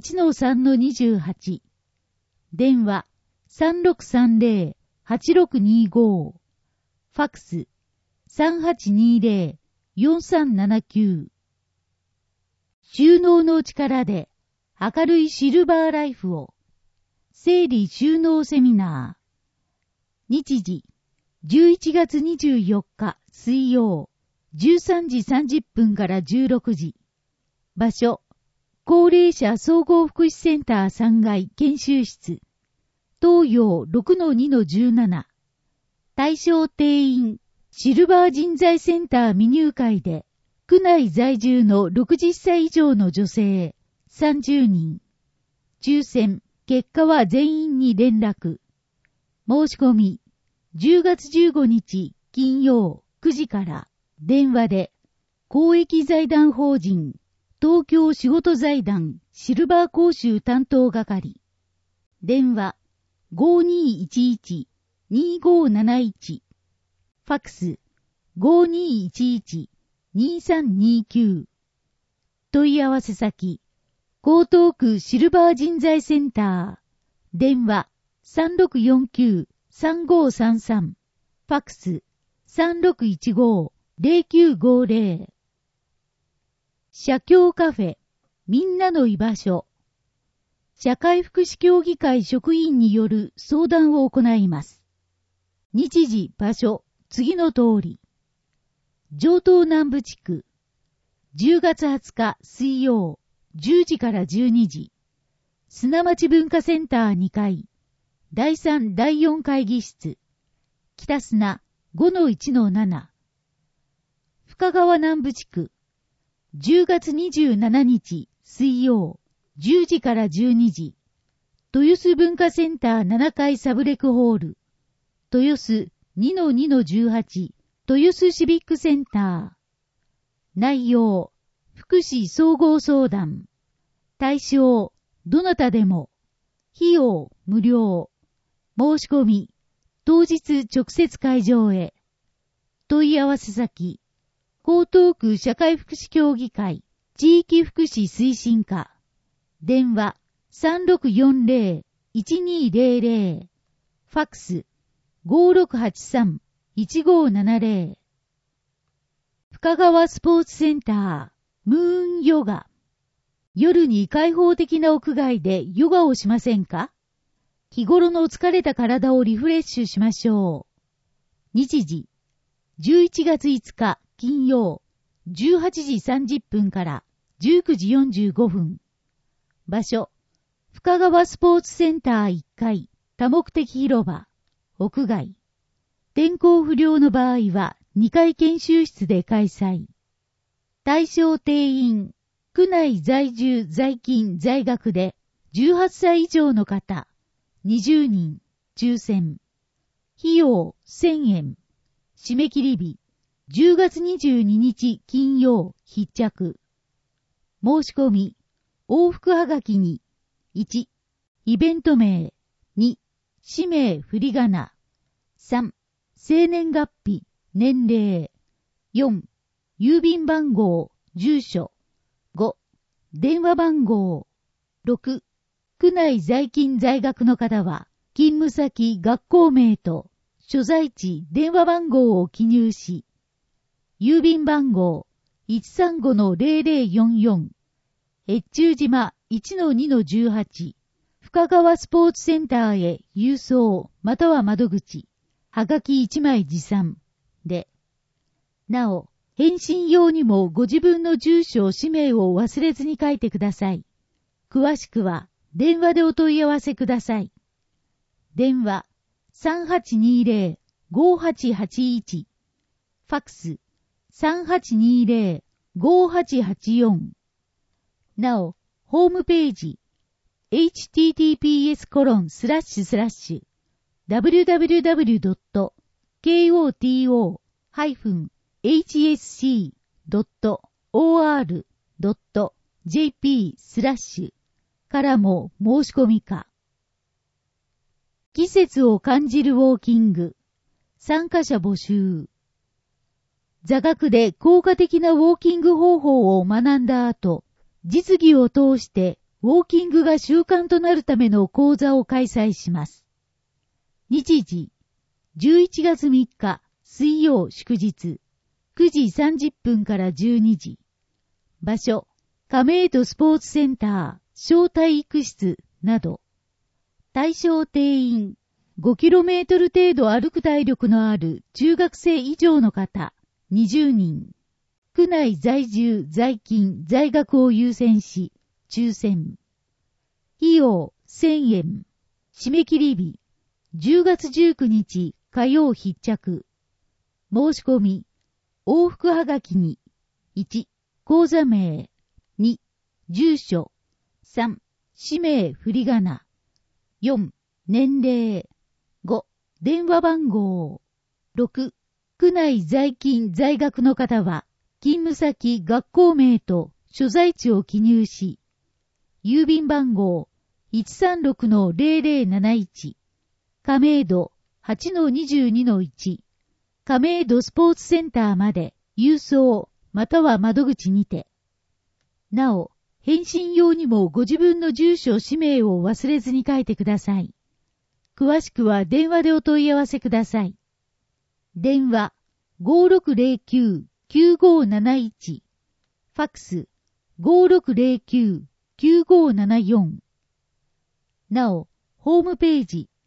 1-3-28。電話、3630-8625。ファクス、3820-4379。収納の力で明るいシルバーライフを。整理収納セミナー。日時、11月24日水曜、13時30分から16時。場所、高齢者総合福祉センター3階研修室。 東洋 6-2-17。対象定員、シルバー人材センター未入会で、区内在住の60歳以上の女性30人。抽選、結果は全員に連絡。申し込み、10月15日金曜9時から電話で、公益財団法人、東京仕事財団シルバー講習担当係。電話、5211-2571。ファックス、5211-2329。問い合わせ先、江東区シルバー人材センター。電話、3649-3533。ファックス、3615-0950。社協カフェ、みんなの居場所。社会福祉協議会職員による相談を行います。日時、場所、次の通り。城東南部地区。10月20日水曜、10時から12時。砂町文化センター2階。第3、第4会議室。北砂 5-1-7。深川南部地区。10月27日水曜、10時から12時。豊洲文化センター7階サブレクホール。豊洲 2-2-18。豊洲シビックセンター。内容、福祉総合相談。対象、どなたでも。費用、無料。申し込み、当日直接会場へ。問い合わせ先、江東区社会福祉協議会地域福祉推進課。電話、3640-1200。ファックス、5683-1570。深川スポーツセンター、ムーンヨガ。夜に開放的な屋外でヨガをしませんか？日頃の疲れた体をリフレッシュしましょう。日時、11月5日金曜、18時30分から19時45分。場所、深川スポーツセンター1階、多目的広場、屋外。天候不良の場合は2階研修室で開催。対象定員、区内在住在勤在学で18歳以上の方、20人、抽選。費用1000円。締め切り日、10月22日金曜、必着。申し込み、往復はがきに、1、イベント名、2、氏名振り仮名、3、生年月日、年齢、4、郵便番号、住所、5、電話番号、6、区内在勤在学の方は、勤務先、学校名と、所在地、電話番号を記入し、郵便番号 135-0044、越中島 1-2-18、深川スポーツセンターへ郵送または窓口、はがき1枚持参で、なお、返信用にもご自分の住所、氏名を忘れずに書いてください。詳しくは、電話でお問い合わせください。電話、3820-5881。ファックス、3820-5884。なお、ホームページ、https://www.koto-hsc.or.jp/ からも申し込みか。季節を感じるウォーキング。参加者募集。座学で効果的なウォーキング方法を学んだ後、実技を通してウォーキングが習慣となるための講座を開催します。日時、11月3日水曜祝日、9時30分から12時。場所、亀戸スポーツセンター、小体育室など。対象定員、5km 程度歩く体力のある中学生以上の方、20人。区内在住、在勤、在学を優先し、抽選。費用1000円。 締め切り日、10月19日火曜必着。申し込み、往復はがきに、1、口座名、2、住所、3、氏名振り仮名、4、年齢、5、電話番号、6、区内在勤在学の方は、勤務先学校名と所在地を記入し、郵便番号 136-0071 亀戸 8-22-1 亀戸スポーツセンターまで郵送または窓口にて。なお、返信用にもご自分の住所氏名を忘れずに書いてください。詳しくは電話でお問い合わせください。電話 5609-9571 ファックス 5609-9574 なお、ホームページ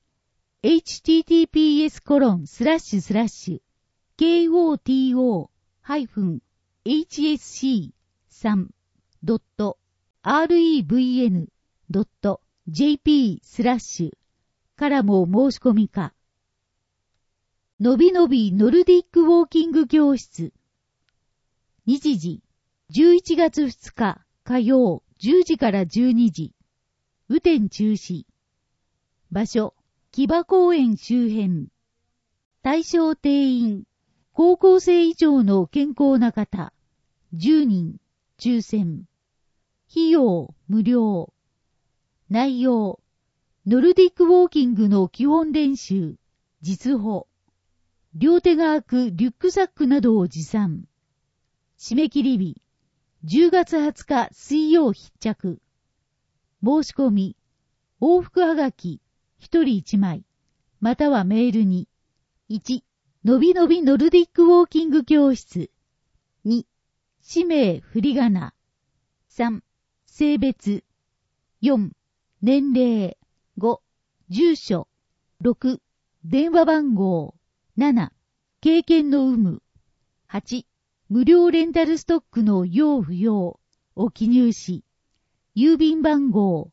https://koto-3.revn.jp/ からも申し込みか。のびのびノルディックウォーキング教室。日時、11月2日火曜10時から12時。雨天中止。場所、木場公園周辺。対象定員、高校生以上の健康な方、10人、抽選。費用、無料。内容、ノルディックウォーキングの基本練習、実歩。両手が空くリュックサックなどを持参。締め切り日、10月20日水曜必着。申し込み、往復はがき、1人1枚、またはメールに、1、のびのびノルディックウォーキング教室、2、氏名振り仮名、3、性別、4、年齢、5、住所、6、電話番号、7、経験の有無、8、無料レンタルストックの要不要を記入し、郵便番号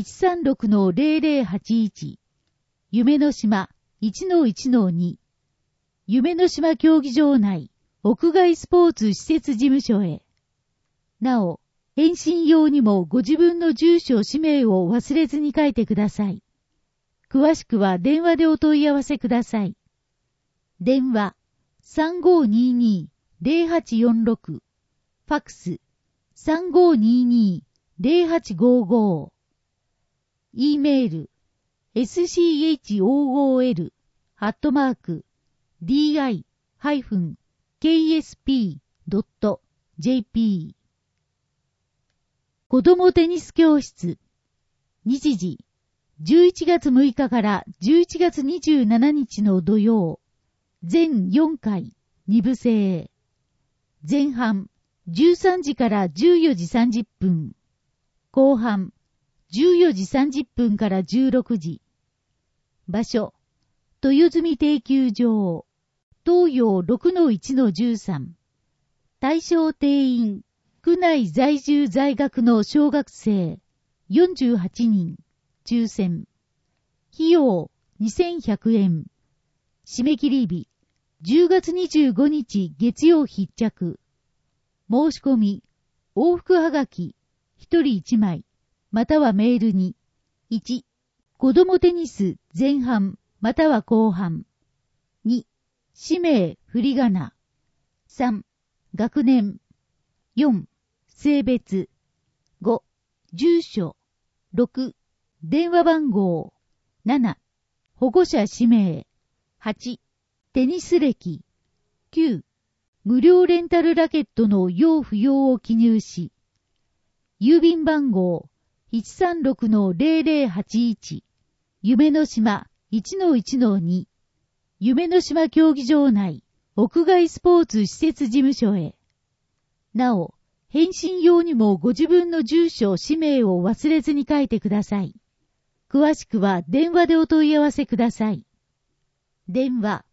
136-0081 夢の島 1-1-2 夢の島競技場内屋外スポーツ施設事務所へ。なお、返信用にもご自分の住所氏名を忘れずに書いてください。詳しくは電話でお問い合わせください。電話 3522-0846 ファックス 3522-0855 E メール schoool-di-ksp.jp 子供テニス教室。日時11月6日から11月27日の土曜。全4回2部制。前半13時から14時30分。後半14時30分から16時。場所、豊住定休場。東洋 6-1-13。対象定員、区内在住在学の小学生48人。抽選。費用2100円。締め切り日、10月25日月曜必着。申し込み、往復はがき、1人1枚、またはメールに、1、子供テニス前半、または後半。2、氏名振り仮名。3、学年。4、性別。5、住所。6、電話番号。7、保護者氏名。8、テニス歴。9、無料レンタルラケットの要不要を記入し、郵便番号 136-0081 夢の島 1-1-2 夢の島競技場内屋外スポーツ施設事務所へ。なお、返信用にもご自分の住所、氏名を忘れずに書いてください。詳しくは電話でお問い合わせください。電話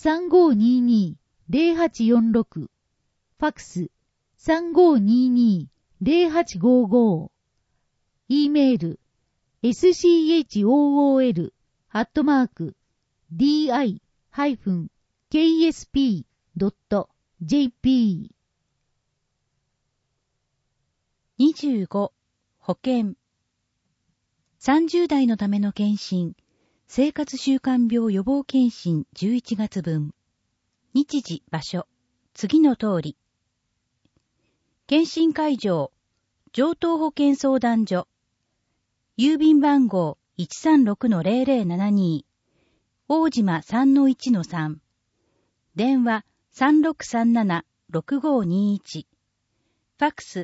3522-0846 ファックス 3522-0855 E メール school.di-ksp.jp。 25. 保険。30代のための検診、生活習慣病予防検診11月分。日時、場所、次の通り。検診会場、城東保健相談所。郵便番号 136-0072。大島 3-1-3。電話 3637-6521。ファックス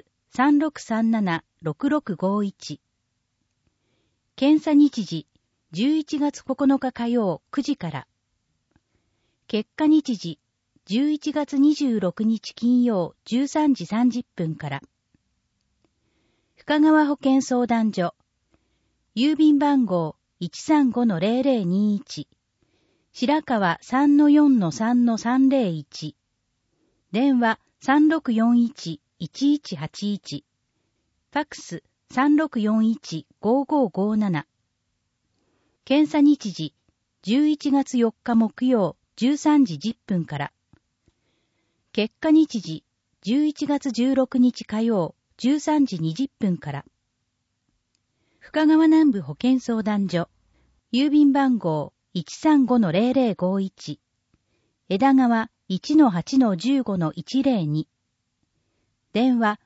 3637-6651。検査日時、11月9日火曜9時から。結果日時、11月26日金曜13時30分から。深川保健相談所。郵便番号 135-0021。白川 3-4-3-301。電話 3641-1181。ファックス 3641-5557。検査日時、11月4日木曜13時10分から。結果日時、11月16日火曜13時20分から。深川南部保健相談所。郵便番号 135-0051。枝川 1-8-15-102。電話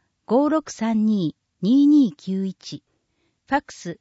5632-2291。ファックス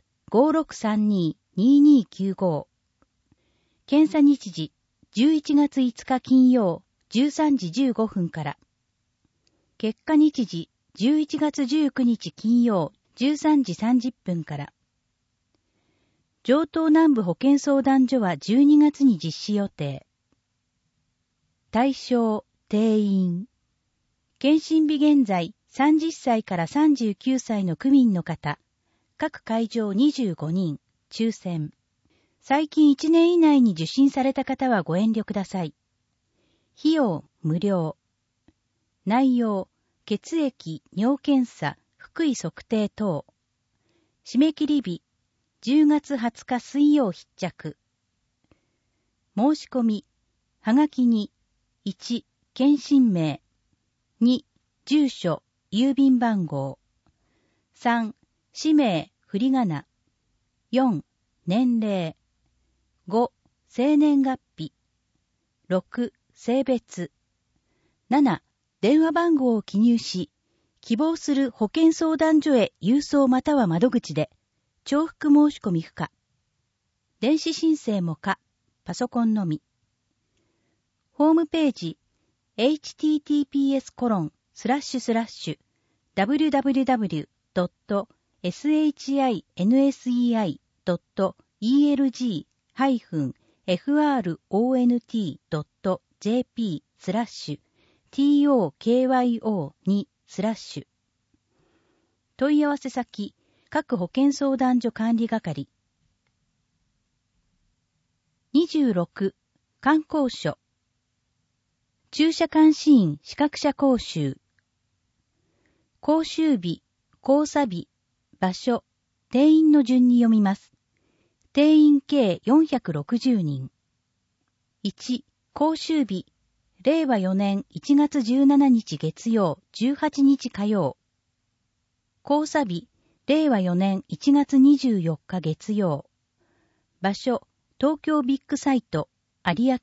5632-2295。検査日時、11月5日金曜13時15分から。結果日時、11月19日金曜13時30分から。城東南部保健相談所は12月に実施予定。対象、定員。検診日現在、30歳から39歳の区民の方、各会場25人、抽選。最近1年以内に受診された方はご遠慮ください。費用、無料。内容、血液、尿検査、腹囲測定等。締め切り日、10月20日水曜必着。申し込み、はがきに、1、検診名。2、住所、郵便番号。3、氏名、振り仮名。4、年齢。5、生年月日。6、性別。7、電話番号を記入し、希望する保健相談所へ郵送または窓口で、重複申し込み不可。電子申請も可。パソコンのみ。ホームページ、https://www.shiniser.elg-front-2/。問い合わせ先、各保健相談所管理係。26、観光所。駐車監視員資格者講習。講習日、講座日、場所、定員の順に読みます。定員計460人。1、講習日、令和4年1月17日月曜、18日火曜。講座日、令和4年1月24日月曜。場所、東京ビッグサイト、有明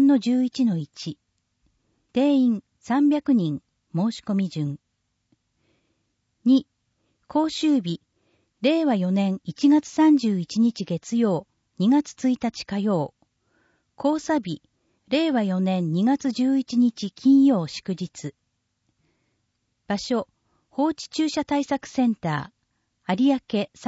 3-11-1。定員300人、申し込み順。2、講習日、令和4年1月31日月曜、2月1日火曜。講座日、令和4年2月11日金曜祝日。場所、放置駐車対策センター、有明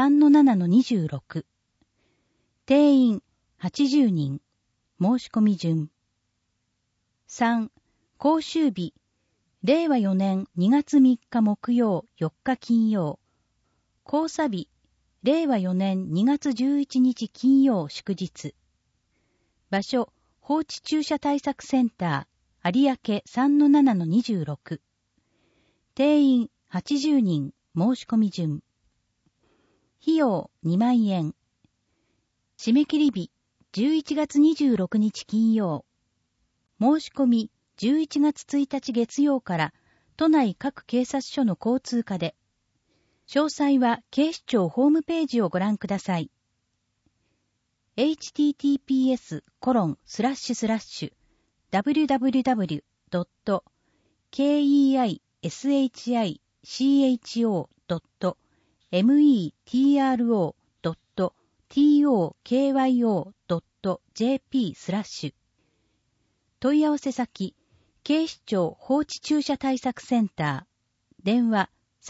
3-7-26。定員80人、申し込み順。3、講習日、令和4年2月3日木曜、4日金曜。講座日、令和4年2月11日金曜祝日。場所、放置駐車対策センター、有明 3-7-26。定員80人、申し込み順。 費用2万円。締め切り日11月26日金曜。申し込み11月1日月曜から都内各警察署の交通課で。詳細は警視庁ホームページをご覧ください。https://www.keisho.tokyo.jp/ 問い合わせ先、警視庁放置駐車対策センター、電話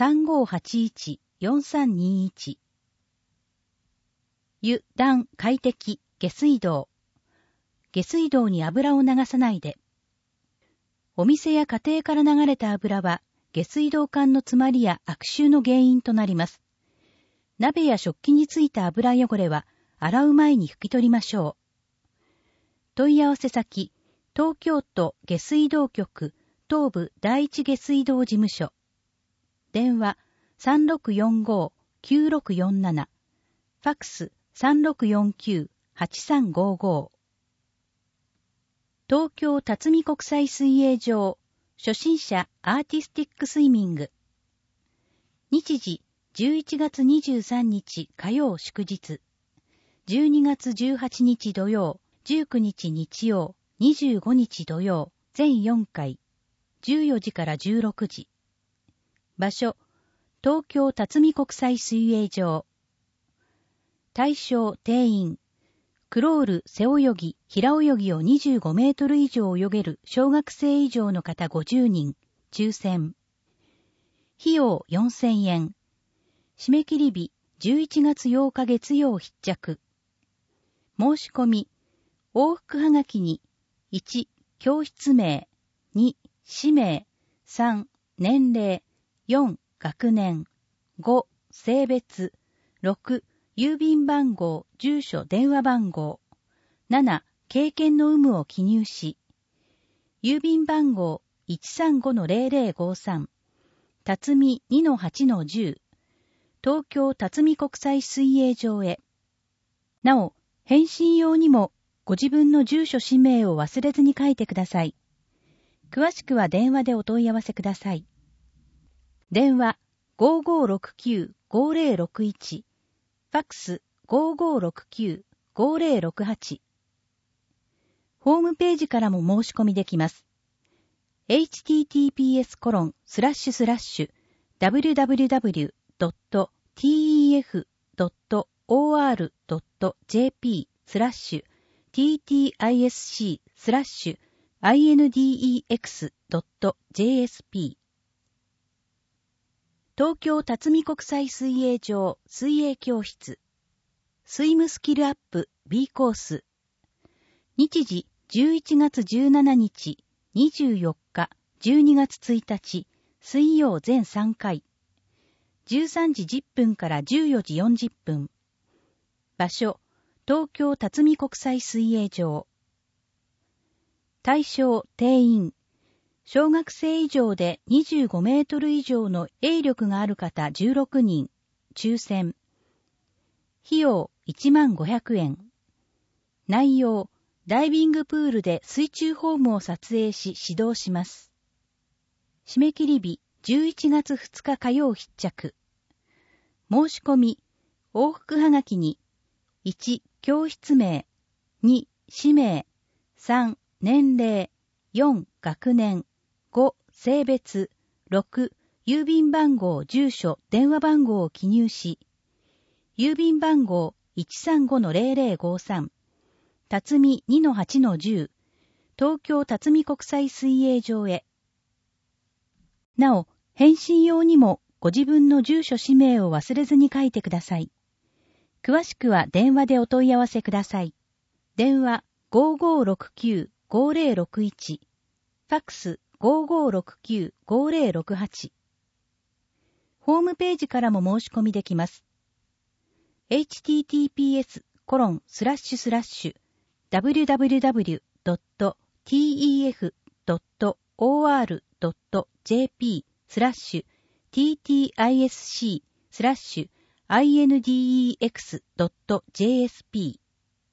3581-4321。油断快適下水道。下水道に油を流さないで。お店や家庭から流れた油は下水道管の詰まりや悪臭の原因となります。鍋や食器についた油汚れは洗う前に拭き取りましょう。問い合わせ先、東京都下水道局東部第一下水道事務所。電話3645-9647。ファックス3649-8355。東京辰巳国際水泳場初心者アーティスティックスイミング。日時11月23日火曜祝日。12月18日土曜、19日日曜、25日土曜、全4回。14時から16時。場所、東京辰巳国際水泳場。対象定員。クロール、背泳ぎ、平泳ぎを25メートル以上泳げる小学生以上の方50人、抽選。費用4000円。締め切り日、11月8日月曜必着。申し込み、往復はがきに、1、教室名、2、氏名、3、年齢、4、学年、5、性別、6、郵便番号、住所、電話番号。7、経験の有無を記入し。郵便番号 135-0053。辰巳 2-8-10。東京辰巳国際水泳場へ。なお、返信用にもご自分の住所氏名を忘れずに書いてください。詳しくは電話でお問い合わせください。電話 5569-5061。ファックス 5569-5068。ホームページからも申し込みできます。https://www.tef.or.jp/index.jsp 東京辰巳国際水泳場水泳教室スイムスキルアップ B コース。日時11月17日、24日、12月1日、水曜全3回。13時10分から14時40分。場所、東京辰巳国際水泳場。対象、定員。小学生以上で25メートル以上の泳力がある方16人、抽選。費用15,500円。内容、ダイビングプールで水中フォームを撮影し指導します。締め切り日11月2日火曜必着。申し込み、往復はがきに、1、教室名、2、氏名、3、年齢、4、学年、5、性別、6、郵便番号、住所、電話番号を記入し、郵便番号 135-0053、辰巳 2-8-10、東京辰巳国際水泳場へ。なお、返信用にもご自分の住所氏名を忘れずに書いてください。詳しくは電話でお問い合わせください。電話 5569-5061、ファックス 5569-5068。ホームページからも申し込みできます。https://www.tef.or.jp/ttisc/index.jsp index.jsp。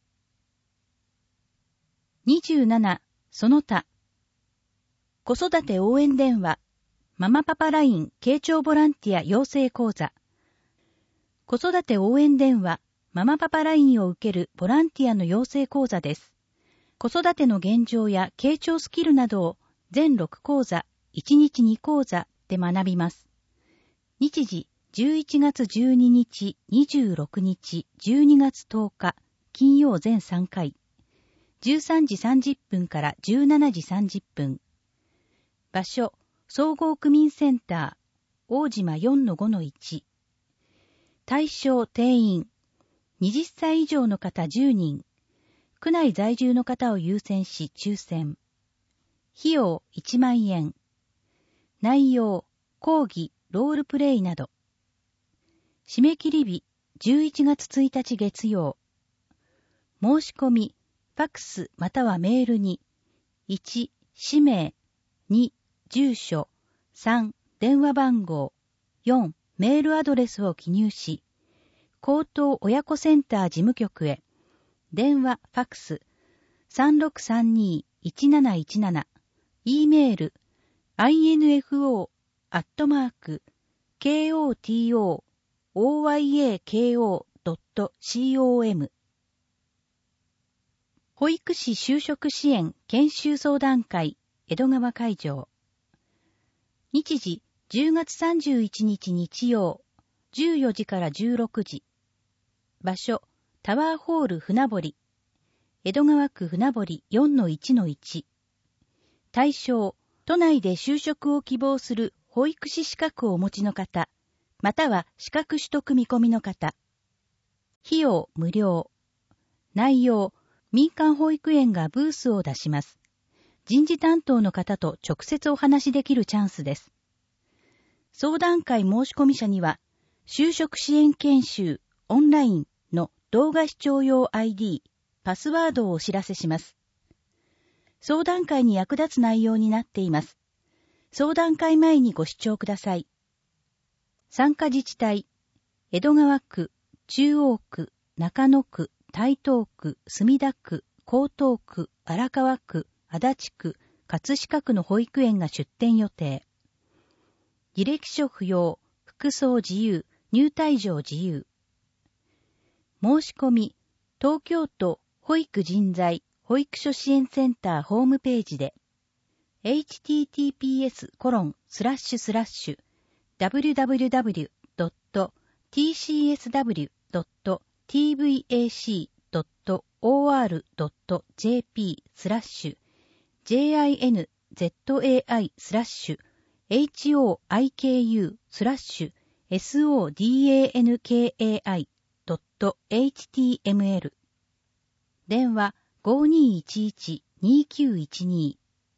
27. その他。子育て応援電話、ママパパライン傾聴ボランティア養成講座。子育て応援電話、ママパパラインを受けるボランティアの養成講座です。子育ての現状や傾聴スキルなどを全6講座、1日2講座で学びます。日時、11月12日、26日、12月10日、金曜全3回。13時30分から17時30分。場所、総合区民センター、大島 4-5-1。対象定員、20歳以上の方10人。区内在住の方を優先し抽選。費用1万円。内容、講義、ロールプレイなど。締め切り日、11月1日月曜。申し込み、ファックスまたはメールに、1、氏名、2、住所、3、電話番号、4、メールアドレスを記入し、高等親子センター事務局へ、電話、ファックス、3632-1717、E メール、info@kotoyako.com。保育士就職支援研修相談会、江戸川会場。日時、10月31日日曜、14時から16時。場所、タワーホール船堀。江戸川区船堀 4-1-1。対象、都内で就職を希望する保育士資格をお持ちの方、または資格取得見込みの方。費用無料。内容、民間保育園がブースを出します。人事担当の方と直接お話しできるチャンスです。相談会申し込み者には、就職支援研修オンラインの動画視聴用 ID、パスワードをお知らせします。相談会に役立つ内容になっています。相談会前にご視聴ください。参加自治体、江戸川区、中央区、中野区、台東区、墨田区、江東区、荒川区、足立区、葛飾区の保育園が出店予定。履歴書不要、服装自由、入退場自由。申し込み、東京都保育人材保育所支援センターホームページで、www.tcSW.tbac.or.jp/JIN-ZAI/HOIKU/HTML。電話 5211-2912。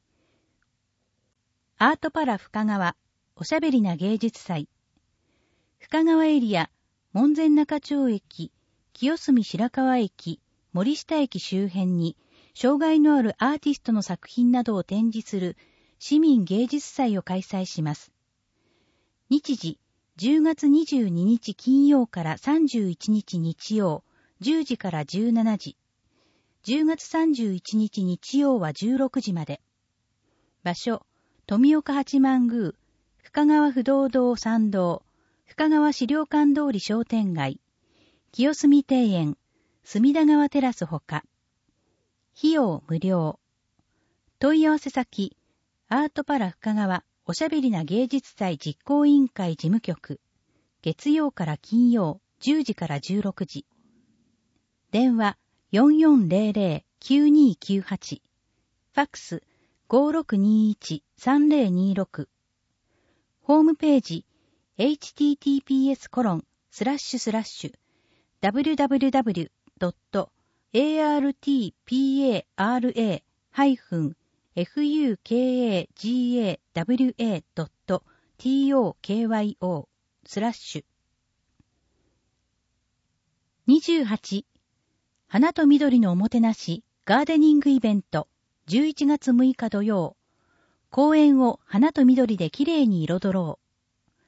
アートパラ深川おしゃべりな芸術祭。深川エリア門前仲町駅、清澄白河駅、森下駅周辺に障害のあるアーティストの作品などを展示する市民芸術祭を開催します。日時、10月22日金曜から31日日曜、10時から17時。10月31日日曜は16時まで。場所、富岡八幡宮、深川不動堂参道、深川資料館通り商店街、清澄庭園、隅田川テラスほか。費用無料。問い合わせ先、アートパラ深川おしゃべりな芸術祭実行委員会事務局。月曜から金曜、10時から16時。電話、4400-9298。ファックス、5621-3026。ホームページ、https://www.artpara-fukagawa.tokyo/28. 花と緑のおもてなしガーデニングイベント11月6日土曜。公園を花と緑できれいに彩ろう。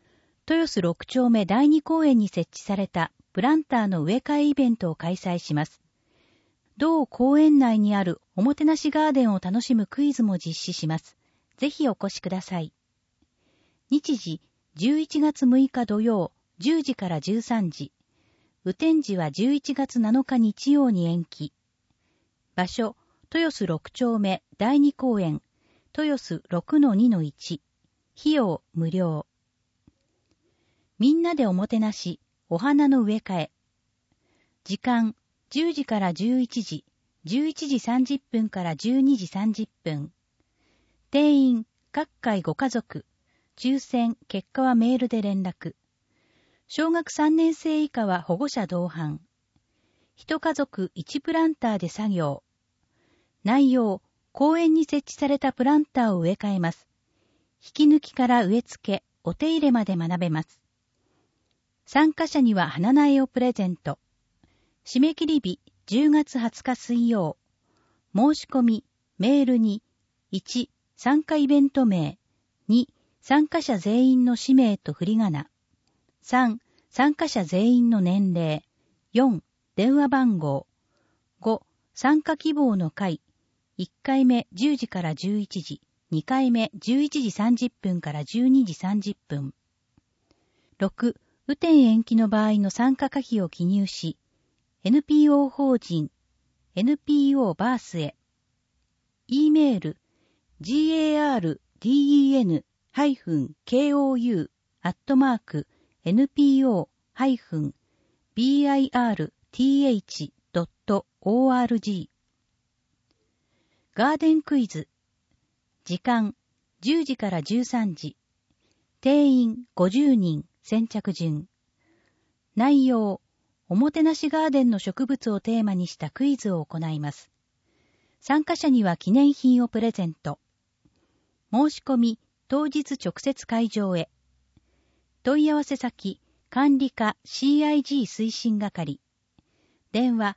豊洲6丁目第2公園に設置されたプランターの植え替えイベントを開催します。同公園内にあるおもてなしガーデンを楽しむクイズも実施します。ぜひお越しください。日時、11月6日土曜、10時から13時。雨天時は11月7日日曜に延期。場所、豊洲6丁目第2公園、豊洲 6-2-1。費用無料。みんなでおもてなし、お花の植え替え。時間、10時から11時、11時30分から12時30分。定員、各回ご家族。抽選、結果はメールで連絡。小学3年生以下は保護者同伴。一家族1プランターで作業。内容、公園に設置されたプランターを植え替えます。引き抜きから植え付け、お手入れまで学べます。参加者には花苗をプレゼント。締め切り日、10月20日水曜。申し込み、メールに、1、参加イベント名、2、参加者全員の氏名と振り仮名、3、参加者全員の年齢、4、電話番号、5、参加希望の会、1回目10時から11時、2回目11時30分から12時30分。6、雨天延期の場合の参加可否を記入し、NPO 法人、NPO バースへ、E メール、garden-kou-NPO-birth.org。 ガーデンクイズ。時間、10時から13時。定員50人、先着順。内容、おもてなしガーデンの植物をテーマにしたクイズを行います。参加者には記念品をプレゼント。申し込み、当日直接会場へ。問い合わせ先、管理課 CIG 推進係。電話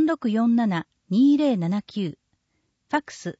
3647-2079。ファックス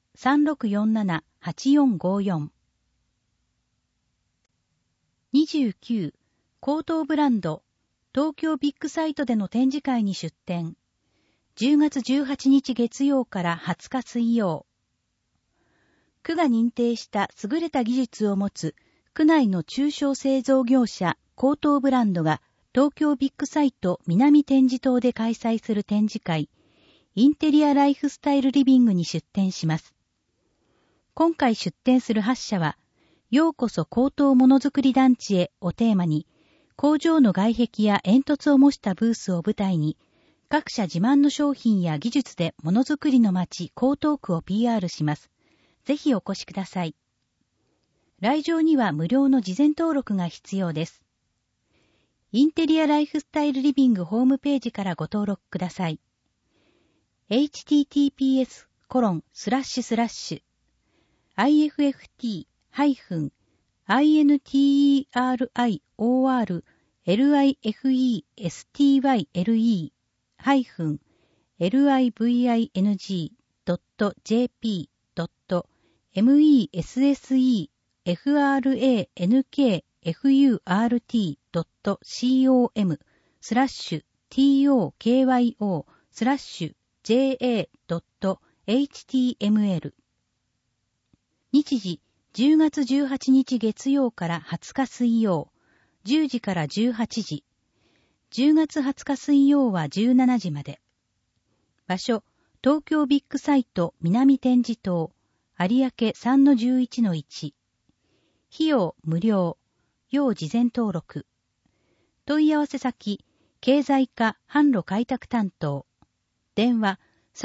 3647-8454。29、高等ブランド、東京ビッグサイトでの展示会に出展。10月18日月曜から20日水曜。区が認定した優れた技術を持つ区内の中小製造業者高等ブランドが東京ビッグサイト南展示棟で開催する展示会、インテリアライフスタイルリビングに出展します。今回出展する8社は、ようこそ高等ものづくり団地へをテーマに、工場の外壁や煙突を模したブースを舞台に、各社自慢の商品や技術でものづくりの街江東区を PR します。ぜひお越しください。来場には無料の事前登録が必要です。インテリアライフスタイルリビングホームページからご登録ください。https://ifrankfurl-j.p.mu/tia.com/ja.html。 日時、10月18日月曜から20日水曜、10時から18時。10月20日水曜は17時まで。場所、東京ビッグサイト南展示棟、有明 3-11-1。費用無料、要事前登録。問い合わせ先、経済課販路開拓担当。電話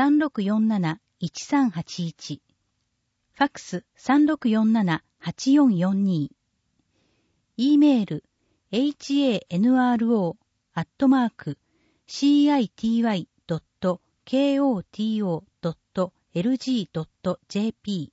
3647-1381。ファックス3647-8442。E メール hanro@marky.koto.lg.jp。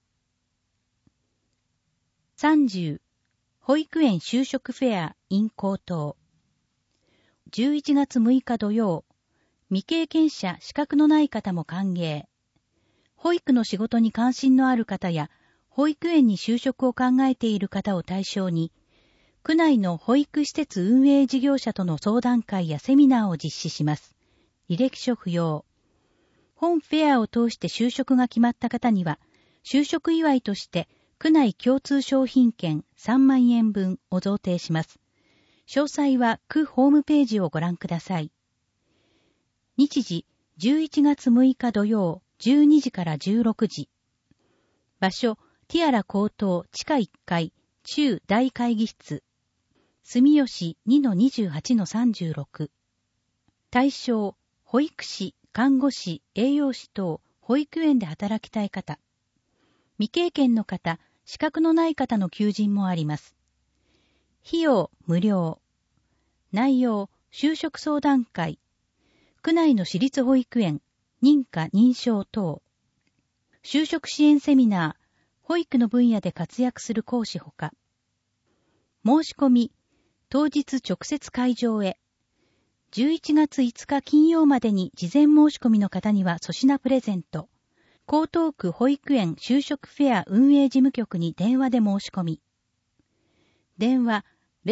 30、保育園就職フェア in 江東。11月6日土曜、未経験者資格のない方も歓迎。保育の仕事に関心のある方や、保育園に就職を考えている方を対象に、 区内の保育施設運営事業者との相談会やセミナーを実施します。履歴書不要。本フェアを通して就職が決まった方には、就職祝いとして区内共通商品券3万円分を贈呈します。詳細は区ホームページをご覧ください。日時、11月6日土曜、12時から16時。場所、ティアラ高等地下1階、中大会議室。住吉 2-28-36。対象、保育士、看護師、栄養士等、保育園で働きたい方。未経験の方、資格のない方の求人もあります。費用、無料。内容、就職相談会。区内の私立保育園、認可認証等。就職支援セミナー、保育の分野で活躍する講師ほか。申し込み、当日直接会場へ。11月5日金曜までに事前申し込みの方には粗品プレゼント。江東区保育園就職フェア運営事務局に電話で申し込み。電話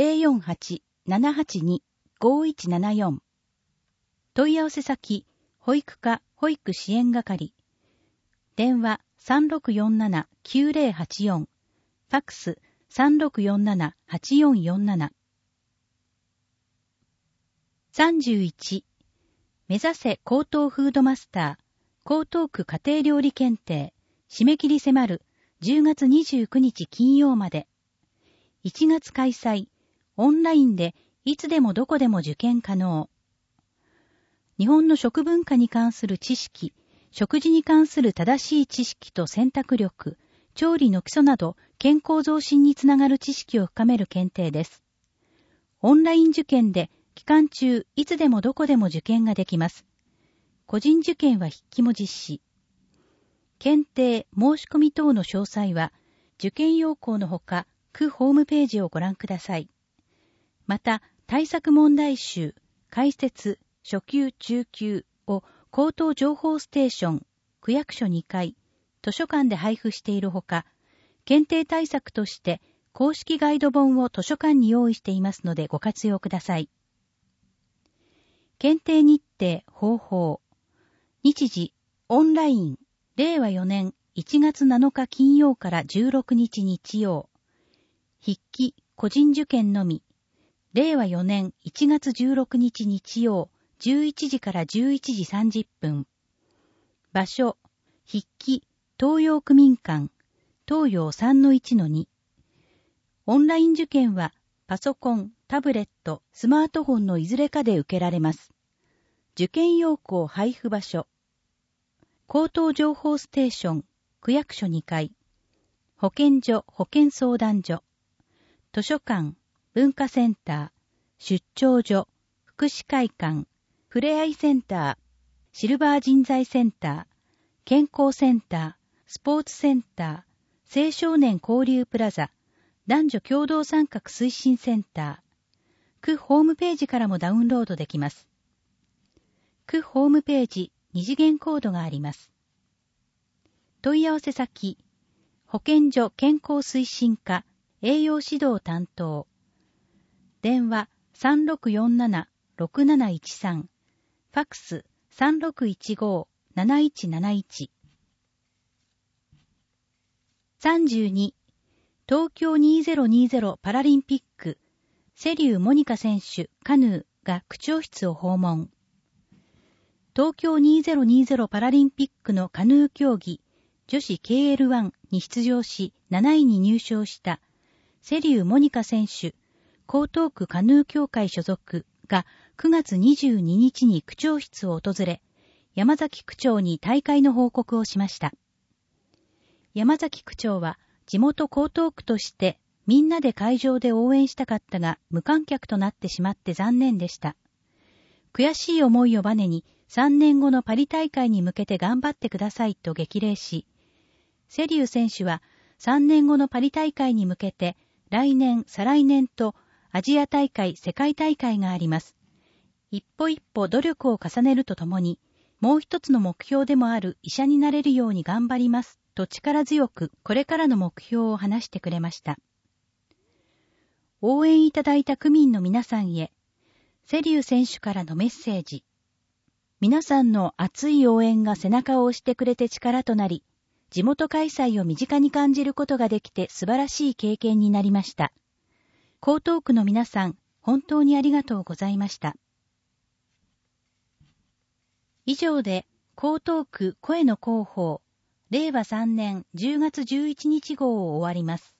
048-782-5174。問い合わせ先、保育課保育支援係。電話 3647-9084。ファックス 3647-8447。31. 目指せ高等フードマスター、江東区家庭料理検定、締め切り迫る10月29日金曜まで。1月開催、オンラインでいつでもどこでも受験可能。日本の食文化に関する知識、食事に関する正しい知識と選択力、調理の基礎など健康増進につながる知識を深める検定です。オンライン受験で期間中いつでもどこでも受験ができます。個人受験は筆記も実施。検定、申し込み等の詳細は受験要項のほか区ホームページをご覧ください。また対策問題集、解説、初級中級を高等情報ステーション、区役所2階、図書館で配布しているほか、検定対策として公式ガイド本を図書館に用意していますのでご活用ください。検定日程、方法。日時、オンライン、令和4年1月7日金曜から16日日曜。筆記、個人受験のみ。令和4年1月16日日曜、11時から11時30分。場所、筆記、東洋区民館、東洋 3-1-2。オンライン受験は、パソコン、タブレット、スマートフォンのいずれかで受けられます。受験要項配布場所。高等情報ステーション、区役所2階。保健所、保健相談所。図書館、文化センター、出張所、福祉会館、ふれあいセンター、シルバー人材センター、健康センター、スポーツセンター、青少年交流プラザ、男女共同参画推進センター。区ホームページからもダウンロードできます。区ホームページ、二次元コードがあります。問い合わせ先、保健所健康推進課、栄養指導担当。電話3647-6713。ファックス3615-7171。32. 東京2020パラリンピック、瀬立モニカ選手、カヌーが区長室を訪問。東京2020パラリンピックのカヌー競技、女子 KL1 に出場し7位に入賞した瀬立モニカ選手、江東区カヌー協会所属が9月22日に区長室を訪れ、山崎区長に大会の報告をしました。山崎区長は地元江東区としてみんなで会場で応援したかったが無観客となってしまって残念でした。悔しい思いをバネに3年後のパリ大会に向けて頑張ってくださいと激励し、瀬立選手は3年後のパリ大会に向けて来年、再来年とアジア大会、世界大会があります。一歩一歩努力を重ねるとともに、もう一つの目標でもある医者になれるように頑張りますと力強くこれからの目標を話してくれました。 応援いただいた区民の皆さんへ、瀬立選手からのメッセージ。皆さんの熱い応援が背中を押してくれて力となり、地元開催を身近に感じることができて素晴らしい経験になりました。江東区の皆さん、本当にありがとうございました。以上で、江東区声の広報、令和3年10月11日号を終わります。